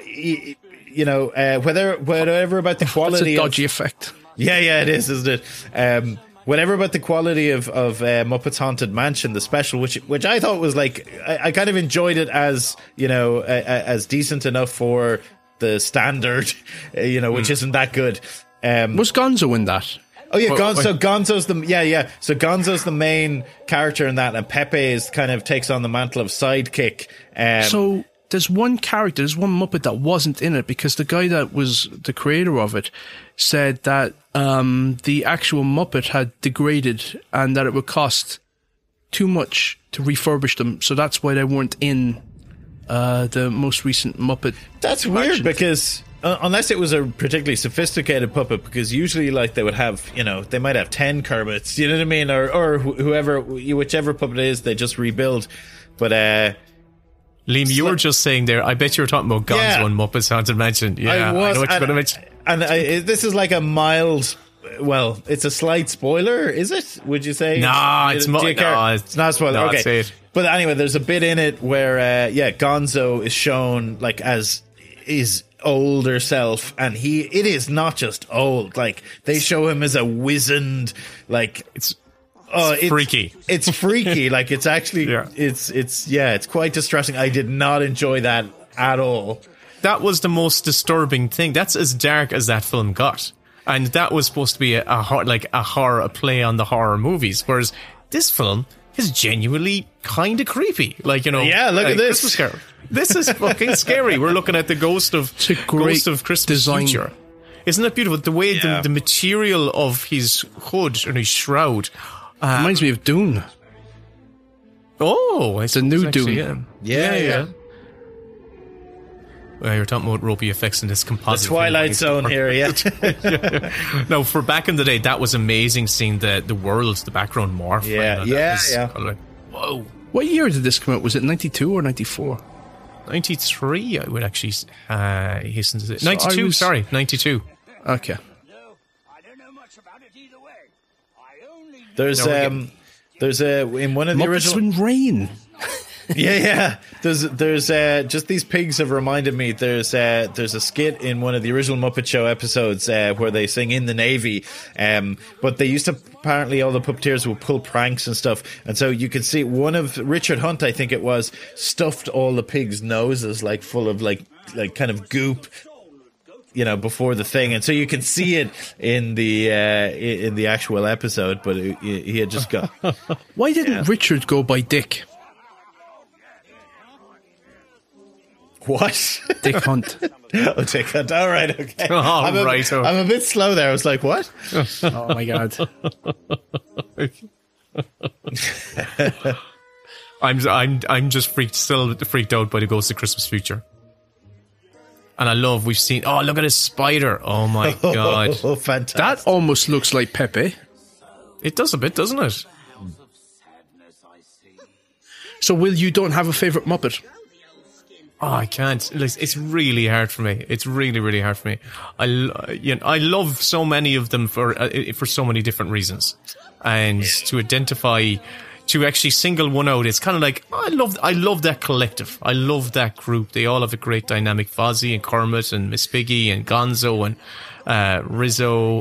whatever about the quality. It's a dodgy effect. Yeah, it is, isn't it? Whatever about the quality of Muppets Haunted Mansion, the special, which I thought was like, I kind of enjoyed it as, as decent enough for the standard, which isn't that good. Was Gonzo in that? Oh yeah, Gonzo's So Gonzo's the main character in that, and Pepe takes on the mantle of sidekick. So there's one character, there's one Muppet that wasn't in it, because the guy that was the creator of it said that the actual Muppet had degraded and that it would cost too much to refurbish them, so that's why they weren't in the most recent Muppet. That's weird, because unless it was a particularly sophisticated puppet, because usually like they would have, they might have 10 Kermits, you know what I mean, or whoever, whichever puppet it is, they just rebuild. But Liam, you were just saying there, I bet you were talking about Gonzo and Muppets Haunted Mansion. Yeah, I know what you're going to mention. And this is like a mild, well, it's a slight spoiler, is it? Would you say? No, it's not a spoiler. No, okay. But anyway, there's a bit in it where, Gonzo is shown like as his older self, and it is not just old. Like, they show him as a wizened, like, it's freaky. It's freaky. Like, it's actually, it's quite distressing. I did not enjoy that at all. That was the most disturbing thing. That's as dark as that film got. And that was supposed to be a play on the horror movies. Whereas this film is genuinely kind of creepy. Like, yeah, look at this. This is fucking scary. We're looking at the ghost of Christmas design. Future. Isn't that beautiful? The way the material of his hood and his shroud reminds me of Dune. Oh, it's a new Dune. Yeah. Well, you're talking about ropey effects in this composite. The Twilight Zone here, yeah. No, for back in the day, that was amazing seeing the world, the background morph. Yeah. Like, whoa. What year did this come out? Was it 92 or 94? 93, I would actually hasten to say. 92, sorry, 92. Okay. No, I don't know much about it either way. I only There's in one of the Muppets original in Rain. Yeah. There's just these pigs have reminded me. There's a skit in one of the original Muppet Show episodes where they sing "In the Navy," but they used to, apparently all the puppeteers would pull pranks and stuff, and so you could see one of Richard Hunt, I think it was, stuffed all the pigs' noses like full of like kind of goop, before the thing, and so you can see it in the actual episode, but he had just got. Why didn't Richard go by Dick? What? Dick Hunt. Dick Hunt. All right, okay. I'm a bit slow there. I was like, what? Oh my god. I'm just freaked out by the Ghost of Christmas Future. And I love, we've seen, look at this spider. Oh my god. Oh, fantastic. That almost looks like Pepe. It does a bit, doesn't it? So, Will, you don't have a favourite Muppet? Oh, I can't. It's really hard for me. It's really, really hard for me. I love so many of them for so many different reasons, and to actually single one out, it's kind of like I love that collective. I love that group. They all have a great dynamic. Fozzie and Kermit and Miss Piggy and Gonzo and Rizzo.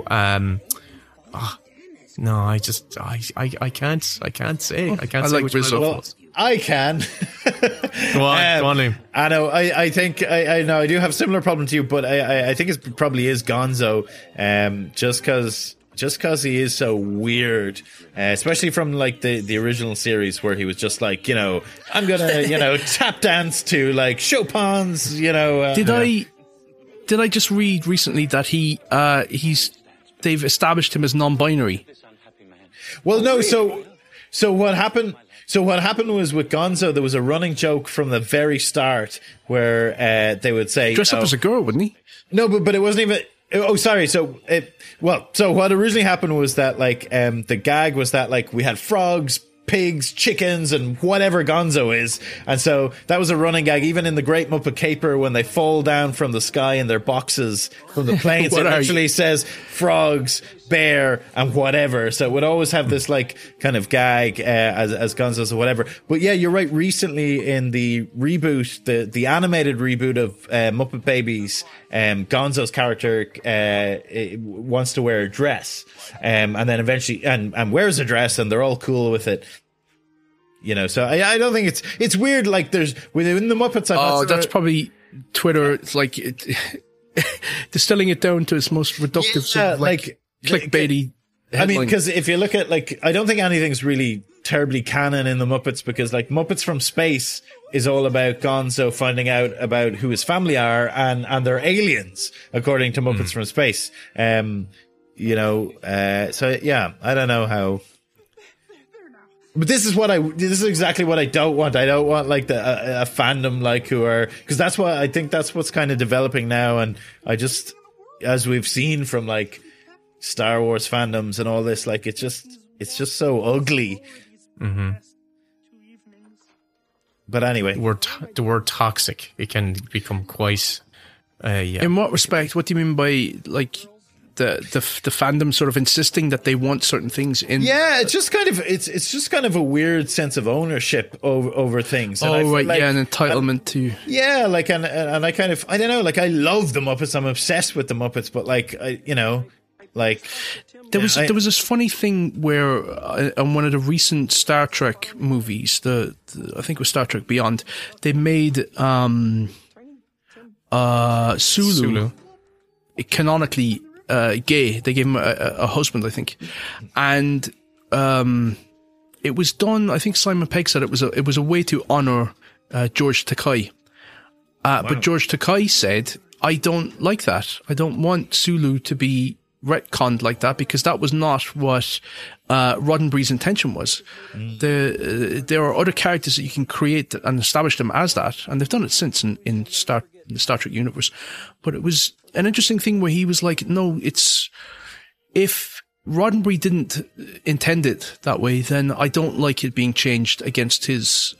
No, I can't say. I can't say like which Rizzo. one. I can. Go on, Liam. I know. I think I know. I do have a similar problem to you, but I think it probably is Gonzo. Just because he is so weird, especially from like the original series where he was just like, I'm gonna tap dance to like Chopin's. Did I just read recently that they've established him as non-binary? Well, no. So what happened? So what happened was with Gonzo, there was a running joke from the very start where they would say, dress up as a girl, wouldn't he? No, but it wasn't even. Oh, sorry. So what originally happened was that like the gag was that like we had frogs, pigs, chickens, and whatever Gonzo is, and so that was a running gag. Even in the Great Muppet Caper, when they fall down from the sky in their boxes from the planes, it actually says frogs, bear, and whatever. So it would always have this like kind of gag as Gonzo's or whatever. But yeah, you're right. Recently in the reboot, the animated reboot of Muppet Babies, Gonzo's character wants to wear a dress, and then eventually and wears a dress, and they're all cool with it. So I don't think it's weird. Like there's within the Muppets. That's probably Twitter. It's like distilling it down to its most reductive, clickbaity. I mean, because if you look at like, I don't think anything's really terribly canon in the Muppets, because like Muppets from Space is all about Gonzo finding out about who his family are, and they're aliens according to Muppets from Space. You know, so yeah, I don't know how. But this is exactly what I don't want. I don't want like a fandom like who are, because that's what I think that's what's kind of developing now. And I just, as we've seen from like Star Wars fandoms and all this, like it's just so ugly. Mm-hmm. But anyway, the word toxic, it can become quite. Yeah. In what respect? What do you mean by like the fandom sort of insisting that they want certain things in? Yeah, it's just kind of a weird sense of ownership over things. And right, like, yeah, an entitlement to. Yeah, like and I kind of, I don't know, like I love the Muppets. I'm obsessed with the Muppets, but like There was this funny thing where on one of the recent Star Trek movies, I think it was Star Trek Beyond, they made Sulu canonically gay. They gave him a husband, I think, and it was done. I think Simon Pegg said it was a way to honor George Takei. But George Takei said, "I don't like that. I don't want Sulu to be retconned like that, because that was not what Roddenberry's intention was. There are other characters that you can create and establish them as that, and they've done it since in the Star Trek universe. But it was an interesting thing where he was like, no, if Roddenberry didn't intend it that way, then I don't like it being changed against his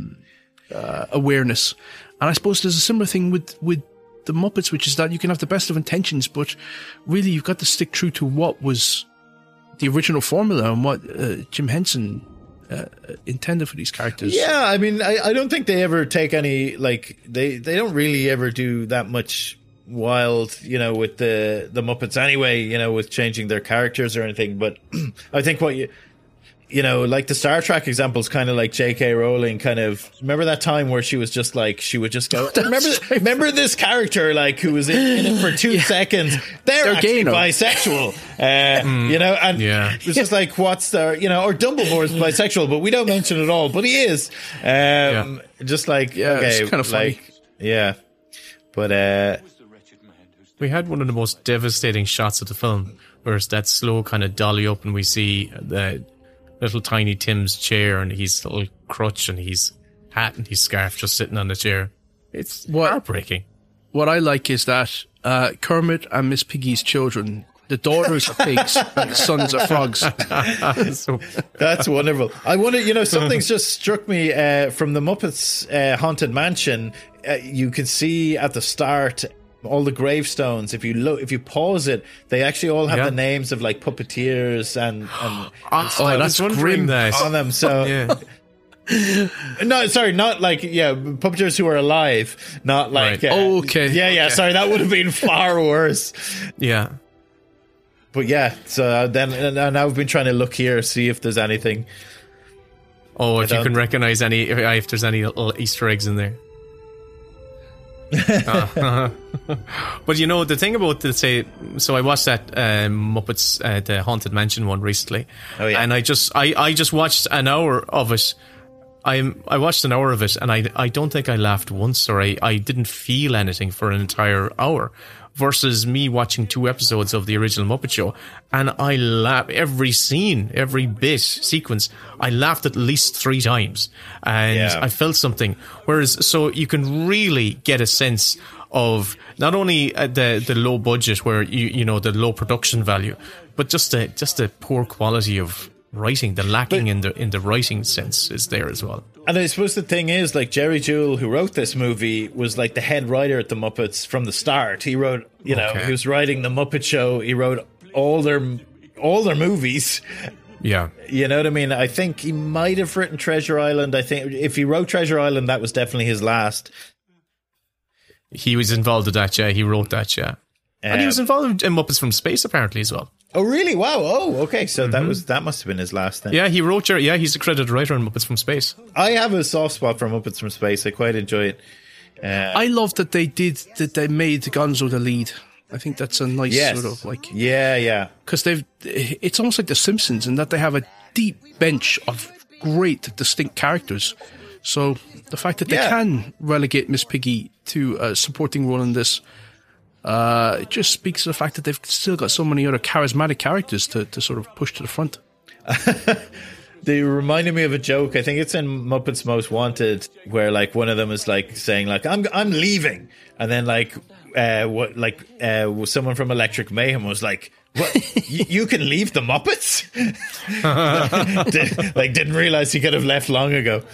awareness. And I suppose there's a similar thing with the Muppets, which is that you can have the best of intentions, but really you've got to stick true to what was the original formula and what Jim Henson intended for these characters. Yeah, I mean, I don't think they ever take any, like, they don't really ever do that much wild, you know, with the Muppets anyway, you know, with changing their characters or anything. But I think what you know, like the Star Trek example is kind of like J.K. Rowling kind of, remember that time where she was just like, she would just go, remember this character, like, who was in it for 2 seconds, they're actually bisexual, you know, and it was just like, what's the, you know, or Dumbledore's bisexual, but we don't mention it all, but he is, just like, okay, it's kind of funny. like, yeah, but we had one of the most devastating shots of the film, where it's that slow kind of dolly up and we see the little tiny Tim's chair and his little crutch and his hat and his scarf just sitting on the chair. It's heartbreaking. What I like is that Kermit and Miss Piggy's children, the daughters are pigs and the sons are frogs. That's wonderful. I wonder, you know, something's just struck me from the Muppets Haunted Mansion. You can see at the start all the gravestones. If you pause it, they actually all have the names of like puppeteers and that's grim on them. So no, sorry, not like puppeteers who are alive, not like okay. Sorry, that would have been far worse. Yeah, but yeah. So then, and I've been trying to look here, see if there's anything. Oh, if you can recognize any, if there's any little Easter eggs in there. But you know the thing about so I watched that Muppets the Haunted Mansion one recently, and I just watched an hour of it. I watched an hour of it, and I don't think I laughed once, or I didn't feel anything for an entire hour. Versus me watching 2 episodes of the original Muppet Show, and I laughed every scene, every bit, sequence. I laughed at least 3 times, and I felt something. Whereas, so you can really get a sense of not only the low budget, where you know the low production value, but just the poor quality of writing, the lacking in the writing sense is there as well. And I suppose the thing is, like, Jerry Jewell, who wrote this movie, was like the head writer at the Muppets from the start. He wrote, you know, he was writing the Muppet Show. He wrote all their movies. Yeah, you know what I mean. I think he might have written Treasure Island. I think if he wrote Treasure Island, that was definitely his last. He was involved with that. Yeah, he wrote that. Yeah, and he was involved in Muppets from Space apparently as well. Oh, really? Wow. Oh, okay. So that must have been his last then. Yeah, he wrote he's a credited writer on Muppets from Space. I have a soft spot for Muppets from Space. I quite enjoy it. I love that they made Gonzo the lead. I think that's a nice sort of like... Yeah. Because it's almost like The Simpsons in that they have a deep bench of great, distinct characters. So the fact that they Yeah. can relegate Miss Piggy to a supporting role in this, it just speaks to the fact that they've still got so many other charismatic characters to sort of push to the front. They reminded me of a joke. I think it's in Muppets Most Wanted, where like one of them is like saying like I'm leaving, and then someone from Electric Mayhem was like, "What? you can leave the Muppets?" Didn't realize he could have left long ago.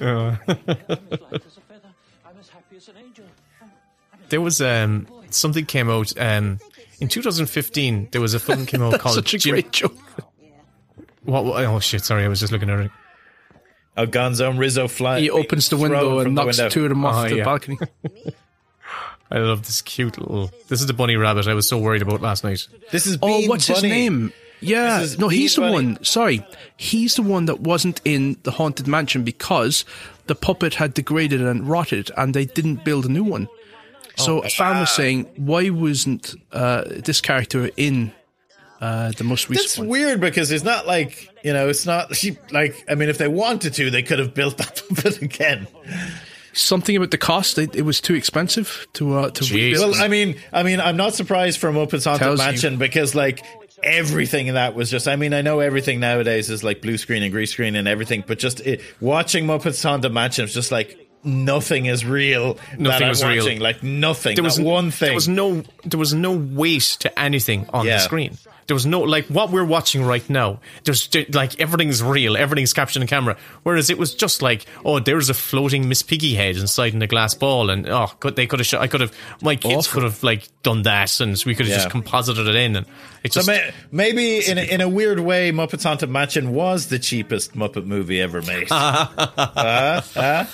There was something came out in 2015. There was a film came out called Such a great joke. What? Oh shit! Sorry, I was just looking at it. Oh, Gonzo and Rizzo fly. He opens the window and knocks two of them off the balcony. I love this cute little. This is the bunny rabbit I was so worried about last night. This is Oh, Bean what's his Bunny. name? Yeah, This is no, he's the Bean Bunny. one. Sorry, he's the one that wasn't in the Haunted Mansion because the puppet had degraded and rotted, and they didn't build a new one. So a fan was saying, why wasn't this character in the most recent That's one? weird because it's not like, it's not like, I mean, if they wanted to, they could have built that puppet again. Something about the cost; it was too expensive to rebuild. Well, I mean, I'm not surprised for Muppets Haunted Tells you. Mansion because like everything in that was just, I mean, I know everything nowadays is like blue screen and green screen and everything, but just watching Muppets Haunted Mansion was just like, nothing is real. Nothing was real. Watching. Like nothing. There was not one thing. There was no weight to anything on the Yeah. screen. There was no, like, what we're watching right now. There's like everything's real, everything's captured on camera. Whereas it was just like, oh, there's a floating Miss Piggy head inside in a glass ball, and they could have shot. My kids could have like done that, and we could have just composited it in, and it just. So maybe in a weird way, Muppets Haunted Mansion was the cheapest Muppet movie ever made. I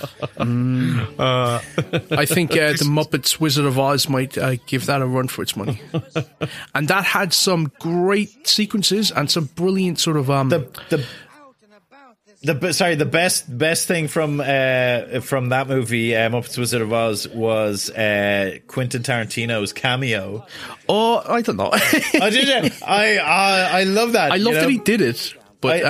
think the Muppets Wizard of Oz might give that a run for its money. And that had some great sequences and some brilliant sort of the best thing from that movie, Muppets Wizard of Oz, was Quentin Tarantino's cameo. Oh, I don't know. Oh, did you? I love that. I love that he did it, but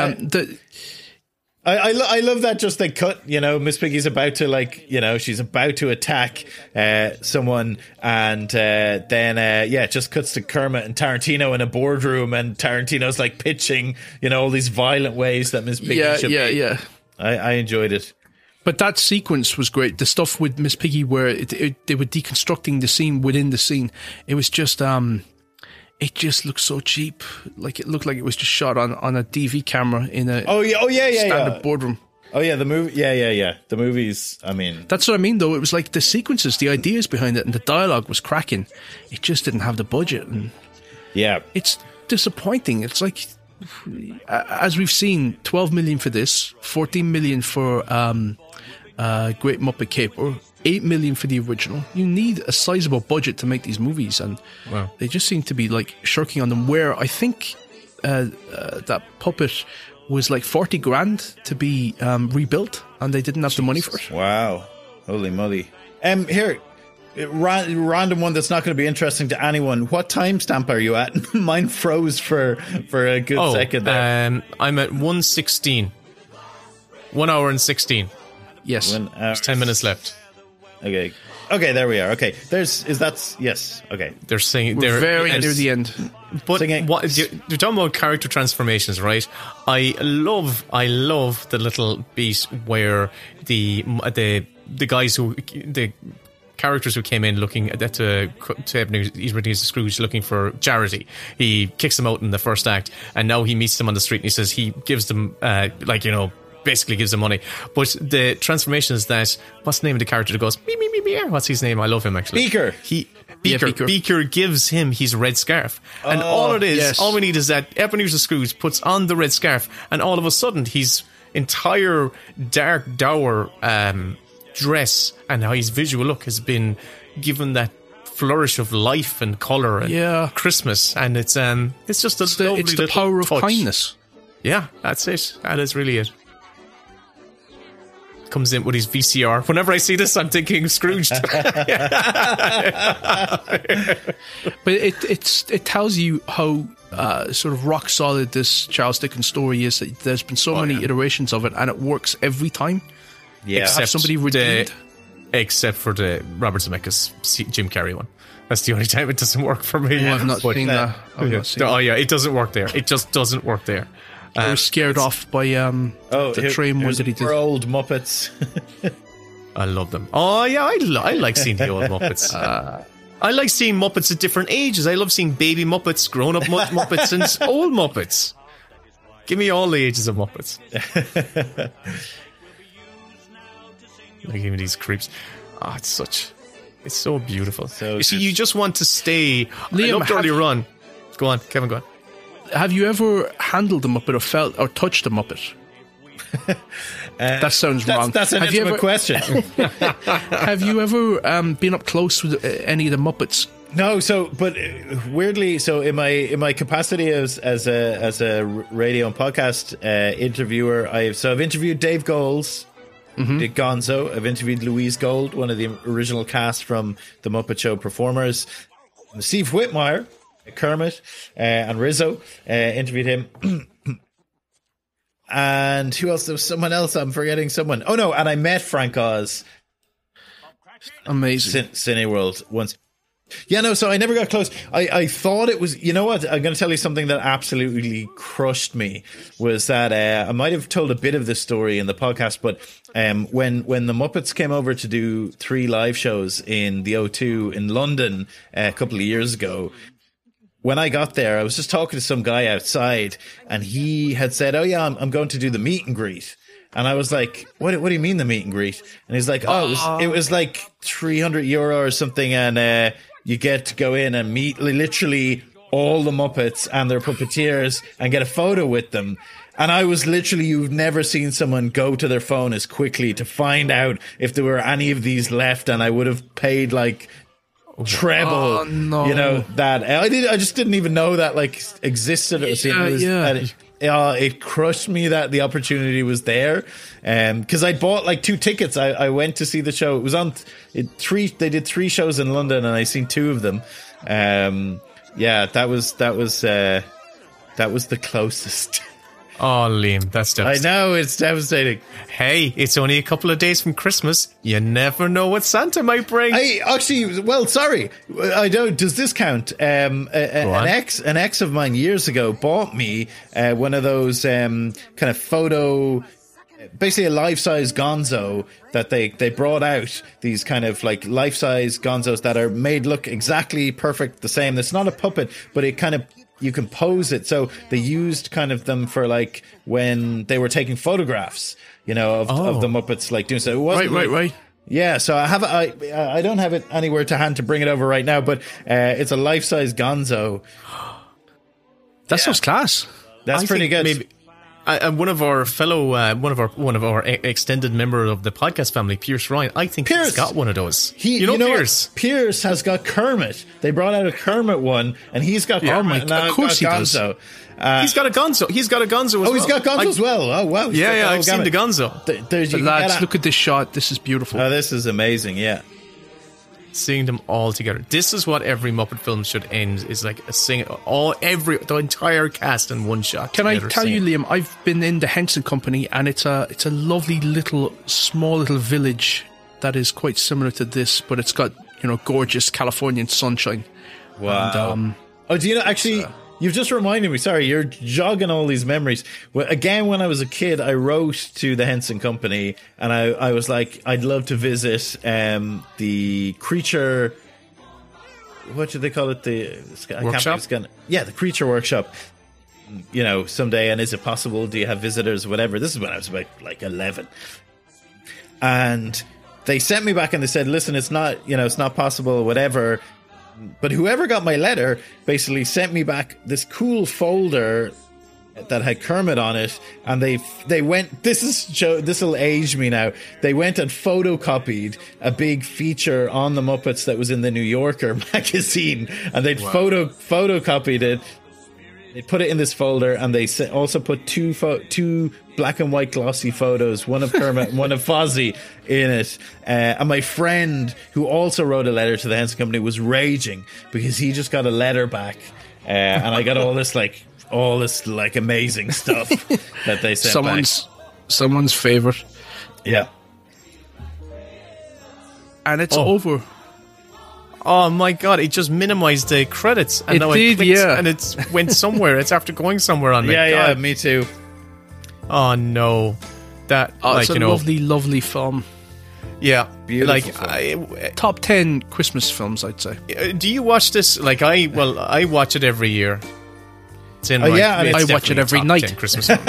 I love that just they cut, Miss Piggy's about to she's about to attack someone, and then just cuts to Kermit and Tarantino in a boardroom, and Tarantino's like pitching, all these violent ways that Miss Piggy should be. Yeah. I enjoyed it. But that sequence was great. The stuff with Miss Piggy where they were deconstructing the scene within the scene. It was just it just looked so cheap. Like it looked like it was just shot on a DV camera in a standard boardroom. Oh yeah, the movie. Yeah. The movies. I mean, that's what I mean. Though it was like the sequences, the ideas behind it, and the dialogue was cracking. It just didn't have the budget, and it's disappointing. It's like, as we've seen, 12 million for this, 14 million for Great Muppet Caper, 8 million for the original. You need a sizable budget to make these movies, and they just seem to be like shirking on them. Where I think that puppet was like 40 grand to be rebuilt, and they didn't have the money for it. Wow, holy moly! Here, random one that's not going to be interesting to anyone. What timestamp are you at? Mine froze for a good second there. I'm at 1:16. 1 hour and 16. Yes, there's 10 minutes left. Okay, there we are. Okay, yes. Okay, they're singing. We're very near the end. But singing. You're talking about character transformations, right? I love the little beat where the characters who came in looking to Ebenezer Scrooge looking for charity. He kicks them out in the first act, and now he meets them on the street and he says he gives them basically gives them money. But the transformation is that, what's the name of the character that goes, me, what's his name? I love him, actually. Beaker. Beaker gives him his red scarf. And all we need is that Ebenezer Scrooge puts on the red scarf, and all of a sudden his entire dark, dour dress and how his visual look has been given that flourish of life and colour and Christmas. And it's just it's the power of kindness. Yeah, that's it. That is really it. Comes in with his VCR. Whenever I see this, I'm thinking Scrooge. But it tells you how sort of rock solid this Charles Dickens story is that there's been so many iterations of it, and it works every time. Yeah, Have somebody redeemed. Except for the Robert Zemeckis Jim Carrey one. That's the only time it doesn't work for me. Oh, I've not seen that. Oh yeah, it doesn't work there. It just doesn't work there. I was scared off by the train one that he did. For old Muppets. I love them. Oh yeah, I like seeing the old Muppets. I like seeing Muppets at different ages. I love seeing baby Muppets, grown-up Muppets, and old Muppets. Give me all the ages of Muppets. Like even these creeps. Oh, it's so beautiful. So you see, you just want to stay. Liam, I loved earlier on. Go on, Kevin, go on. Have you ever handled a Muppet or felt or touched a Muppet? That sounds wrong. That's an intimate question. Have you ever been up close with any of the Muppets? No, but weirdly, so in my capacity as a radio and podcast interviewer, I've interviewed Dave Goelz, did Gonzo. I've interviewed Louise Gold, one of the original cast from the Muppet Show performers. Steve Whitmire, Kermit, and Rizzo, interviewed him. And who else? There was someone else. I'm forgetting someone. Oh no! And I met Frank Oz. Amazing. Cineworld once. Yeah, no. So I never got close. I thought it was. You know what? I'm going to tell you something that absolutely crushed me. Was that I might have told a bit of this story in the podcast, but when the Muppets came over to do 3 live shows in the O2 in London a couple of years ago. When I got there, I was just talking to some guy outside, and he had said, "Oh yeah, I'm going to do the meet and greet." And I was like, "What do you mean the meet and greet?" And he's like, "Oh, it was like €300 or something, and you get to go in and meet literally all the Muppets and their puppeteers and get a photo with them." And I was literally, you've never seen someone go to their phone as quickly to find out if there were any of these left, and I would have paid like treble, you know, that I just didn't even know that like existed. It crushed me that the opportunity was there, because I'd bought like 2 tickets. I went to see the show. It was on they did 3 shows in London, and I seen 2 of them. That was the closest. Oh, Liam, that's devastating. I know, it's devastating. Hey, it's only a couple of days from Christmas. You never know what Santa might bring. Sorry, I don't. Does this count? An ex of mine years ago bought me one of those kind of photo, basically a life-size Gonzo that they brought out. These kind of like life-size Gonzos that are made look exactly perfect, the same. It's not a puppet, but it kind of, you can pose it. So they used kind of them for like when they were taking photographs, you know, of the Muppets, like doing so. It wasn't right. Yeah, so I don't have it anywhere to hand to bring it over right now, but it's a life-size Gonzo. That sounds class. That's pretty good. Maybe, one of our extended member of the podcast family, Pierce Ryan, I think he's got one of those. Pierce? Pierce has got Kermit. They brought out a Kermit one, and he's got Kermit. Of course he does. He's got a Gonzo. He's got a Gonzo as well. Oh, he's got Gonzo as well. Oh, wow. Yeah, I've seen the Gonzo. Lads, look at this shot. This is beautiful. Oh, this is amazing, yeah. Seeing them all together. This is what every Muppet film should end, is like the entire cast in one shot. Can I tell you, Liam, I've been in the Henson Company, and it's a lovely small little village that is quite similar to this, but it's got, you know, gorgeous Californian sunshine. Wow. And, do you know, actually, you've just reminded me, sorry, you're jogging all these memories. Well, again, when I was a kid, I wrote to the Henson Company, and I was like, I'd love to visit the Creature, what do they call it? The workshop? The Creature Workshop, you know, someday. And is it possible? Do you have visitors? Whatever. This is when I was about like 11. And they sent me back and they said, listen, it's not possible, whatever. But whoever got my letter basically sent me back this cool folder that had Kermit on it, and they went, this will age me now, they went and photocopied a big feature on the Muppets that was in the New Yorker magazine, and they'd photocopied it. They put it in this folder, and they also put two black and white glossy photos, one of Kermit and one of Fozzie in it. And my friend, who also wrote a letter to the Henson Company, was raging because he just got a letter back and I got all this amazing stuff that they sent back. Someone's favorite, Yeah. and it's over. Oh my god! It just minimized the credits, and It now did, I clicked, yeah. and it went somewhere. It's after going somewhere on me. Yeah, God. me too. Oh no, that It's a lovely, lovely film. yeah, Beautiful like Top 10 Christmas films, I'd say. do you watch this? Like I watch it every year. It's in yeah, I mean, I it's watch it definitely a every top night. 10 Christmas film.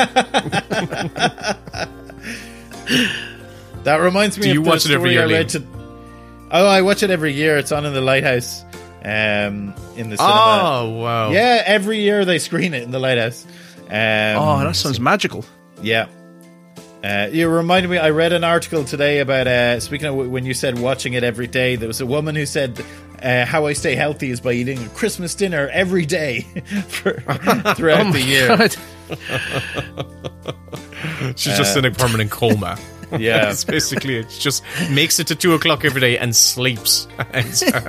That reminds me Do you of the watch it every story year, I read Liam? I watch it every year. It's on in the Lighthouse, in the cinema. Oh wow! Yeah, every year they screen it in the Lighthouse. That sounds magical. Yeah. You reminded me, I read an article today about, speaking of when you said watching it every day, there was a woman who said, how I stay healthy is by eating a Christmas dinner every day throughout the year. God. She's just in a permanent coma. Yeah. It's basically it. She just makes it to 2:00 every day and sleeps. I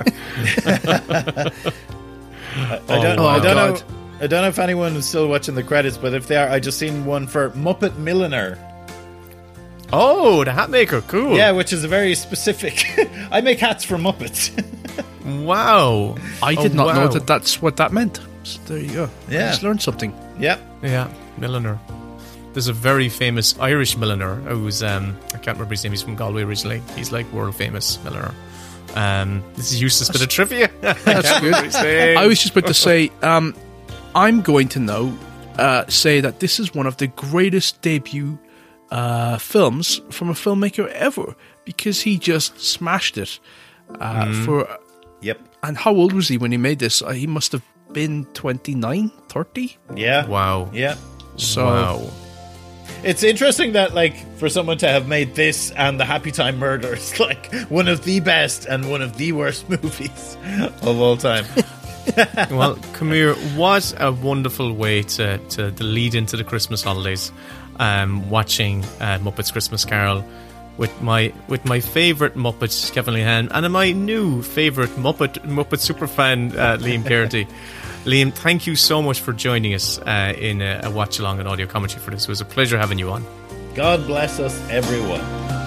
don't know if anyone is still watching the credits, but if they are, I just seen one for Muppet Milliner. Oh, the hat maker, cool. Yeah, which is a very specific. I make hats for Muppets. Wow. I did not know wow. that that's what that meant. So there you go. Yeah. I just learned something. Yeah. Yeah, milliner. There's a very famous Irish milliner who's I can't remember his name. He's from Galway originally. He's like world famous milliner. This is useless bit of trivia. That's good. I was just about to say, I'm going to now say that this is one of the greatest debut films from a filmmaker ever, because he just smashed it. Yep. And how old was he when he made this? He must have been 29, 30? Yeah. Wow. Yeah. So, Wow. It's interesting that, like, for someone to have made this and The Happy Time Murders, like, one of the best and one of the worst movies of all time. Well, Camille, what a wonderful way to lead into the Christmas holidays. Watching Muppets Christmas Carol with my favourite Muppet, Kevin Lehan, and my new favourite Muppet superfan, Liam Geraghty. Liam, thank you so much for joining us in a watch along and audio commentary for this. It was a pleasure having you on. God bless us, everyone.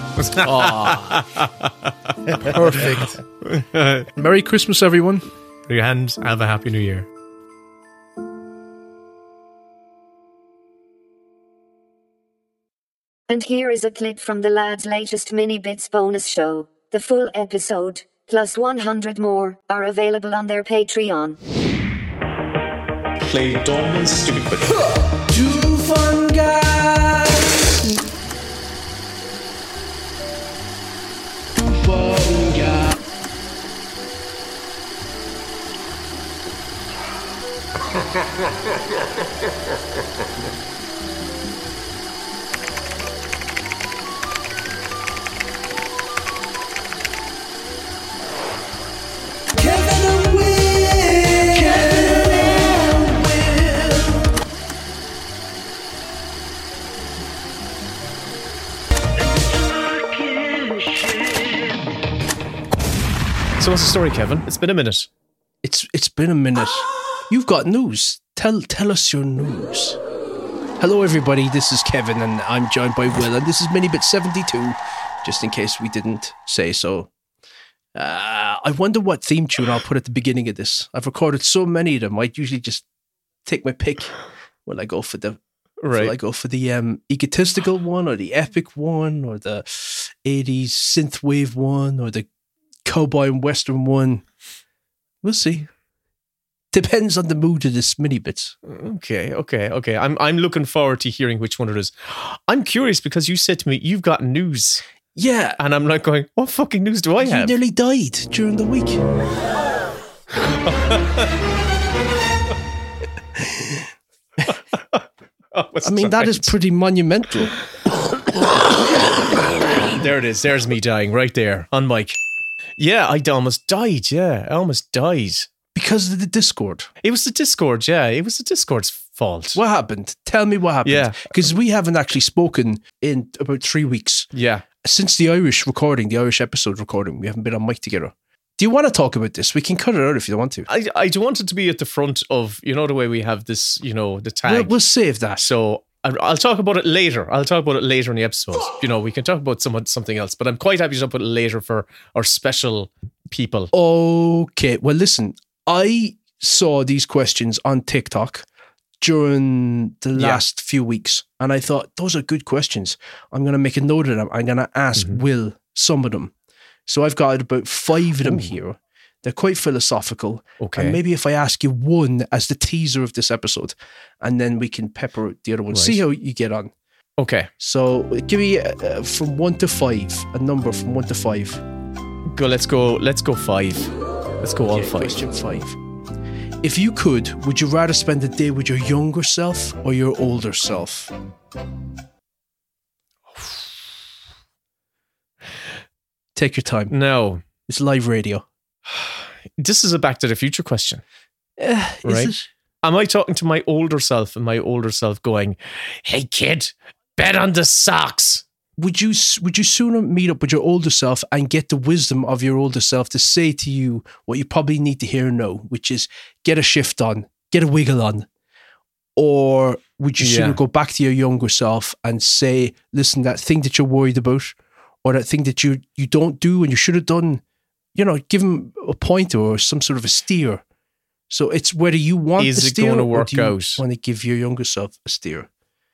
perfect. Merry Christmas, everyone. And have a happy new year. And here is a clip from the lads' latest Mini Bits bonus show. The full episode, plus 100 more, are available on their Patreon. Play dumb and stupid. Two fun guys. Two fun guys. Kevin and Will. Kevin and Will. So what's the story, Kevin? It's been a minute. It's been a minute. You've got news. Tell us your news. Hello, everybody. This is Kevin, and I'm joined by Will, and this is Minibit 72. Just in case we didn't say so. I wonder what theme tune I'll put at the beginning of this. I've recorded so many of them. I usually just take my pick when I go for the egotistical one, or the epic one, or the 80s synthwave one, or the cowboy and western one. We'll see. Depends on the mood of this mini bits. Okay. I'm looking forward to hearing which one it is. I'm curious because you said to me you've got news, Yeah, and I'm like going, what fucking news do I you have? nearly died during the week. I mean, that is pretty monumental. There it is. There's me dying right there on mic. Yeah, I almost died. Yeah, I almost died. Because of the Discord. It was the Discord. Yeah, it was the Discord's fault. What happened? Tell me what happened. Yeah. Because we haven't actually spoken in about 3 weeks. Yeah. Since the Irish episode recording, we haven't been on mic together. Do you want to talk about this? We can cut it out if you don't want to. I do want it to be at the front of, the way we have this, the tag. We'll save that. So I'll talk about it later. I'll talk about it later in the episode. We can talk about something else, but I'm quite happy to talk about it later for our special people. Okay. Well, listen, I saw these questions on TikTok during the last few weeks, and I thought, those are good questions. I'm going to make a note of them. I'm going to ask Will some of them. So I've got about 5 of them here. They're quite philosophical. Okay. And maybe if I ask you one as the teaser of this episode, and then we can pepper out the other one. Right. See how you get on. Okay. So give me from 1 to 5, a number from 1 to 5. Let's go 5. Let's go all 5. Question 5. If you could, would you rather spend the day with your younger self or your older self? Take your time. No. It's live radio. This is a Back to the Future question. Right? Is it? Am I talking to my older self and my older self going, hey kid, bet on the socks? Would you sooner meet up with your older self and get the wisdom of your older self to say to you what you probably need to hear now, which is get a shift on, get a wiggle on? Or would you sooner go back to your younger self and say, listen, that thing that you're worried about, or that thing that you don't do and you should have done, give them a pointer or some sort of a steer. So it's whether you want the steer going to or work do you out? want to give your younger self a steer.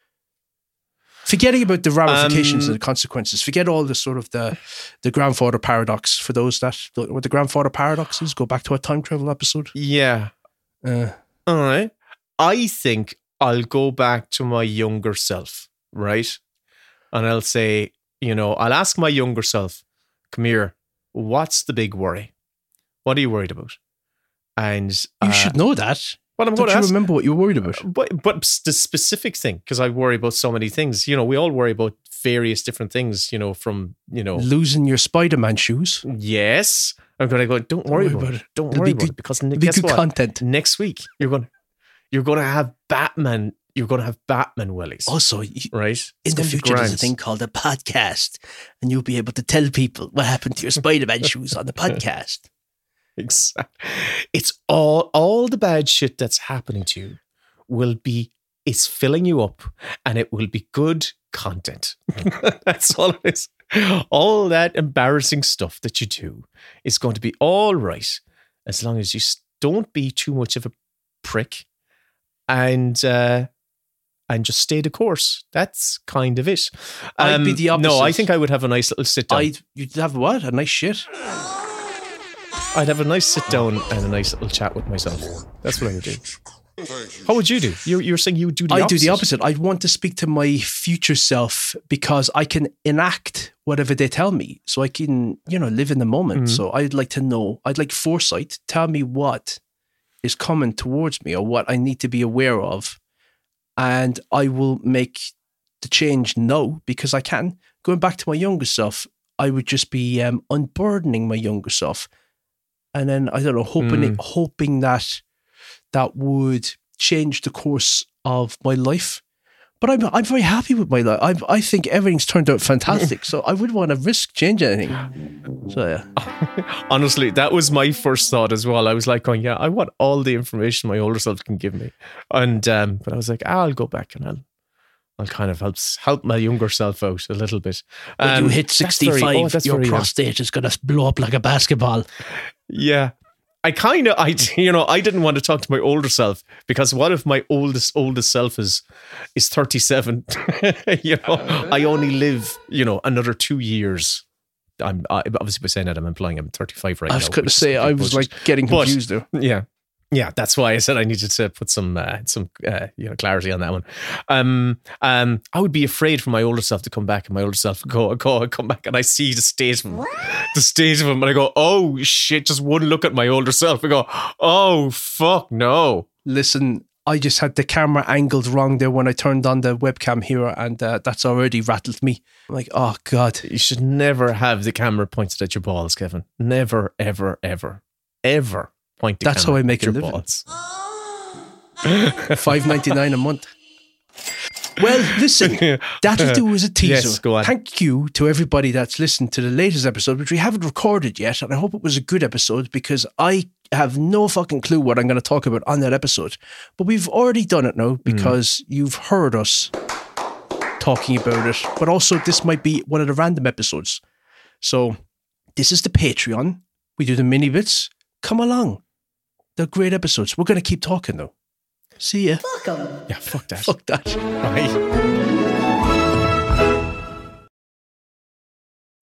Forgetting about the ramifications and the consequences. Forget all the sort of the grandfather paradox. For those that don't know what the grandfather paradox is, go back to our time travel episode. Yeah. All right. I think I'll go back to my younger self, right? And I'll say, I'll ask my younger self, come here, what's the big worry? What are you worried about? And you should know that. Well, I'm going to remember what you were worried about. But the specific thing, because I worry about so many things. We all worry about various different things, from, losing your Spider-Man shoes. Yes. I'm going to go, don't worry about it. Don't worry about it. Because guess what? Content. Next week, you're going to have Batman. You're going to have Batman willies. Also, right? In the future, there's a thing called a podcast, and you'll be able to tell people what happened to your Spider-Man shoes on the podcast. Exactly. It's all the bad shit that's happening to you it's filling you up, and it will be good content. That's all it is. All that embarrassing stuff that you do is going to be all right, as long as you don't be too much of a prick and just stay the course. That's kind of it. I'd be the opposite. No, I think I would have a nice little sit down. You'd have what? A nice shit? I'd have a nice sit down and a nice little chat with myself. That's what I would do. How would you do? You're saying you would do the opposite? I do the opposite. I'd want to speak to my future self because I can enact whatever they tell me. So I can, live in the moment. Mm-hmm. So I'd like to know. I'd like foresight. Tell me what is coming towards me or what I need to be aware of. And I will make the change now because I can. Going back to my younger self, I would just be unburdening my younger self. And then, I don't know, hoping that would change the course of my life. But I'm very happy with my life. I think everything's turned out fantastic. So I wouldn't want to risk changing anything. So yeah. Honestly, that was my first thought as well. I was like going, I want all the information my older self can give me. And but I was like, I'll go back and I'll kind of help my younger self out a little bit. When you hit 65, your prostate is going to blow up like a basketball. Yeah. I didn't want to talk to my older self because what if my oldest self is 37? I only live, another 2 years. I'm obviously by saying that I'm implying I'm 35 right now. I was going to say, I was getting confused there. Yeah. Yeah, that's why I said I needed to put some clarity on that one. I would be afraid for my older self to come back, and my older self come back, and I see the state of him, and I go, oh shit! Just one look at my older self, I go, oh fuck no! Listen, I just had the camera angled wrong there when I turned on the webcam here, and that's already rattled me. I'm like, oh god! You should never have the camera pointed at your balls, Kevin. Never, ever, ever, ever. That's how I make a living. $5.99 a month. Well, listen, that'll do as a teaser. Yes, go on. Thank you to everybody that's listened to the latest episode, which we haven't recorded yet, and I hope it was a good episode because I have no fucking clue what I'm going to talk about on that episode. But we've already done it now because you've heard us talking about it, but also this might be one of the random episodes. So this is the Patreon. We do the mini bits. Come along. They're great episodes. We're going to keep talking though. See ya. Yeah, fuck that. Fuck that. Bye.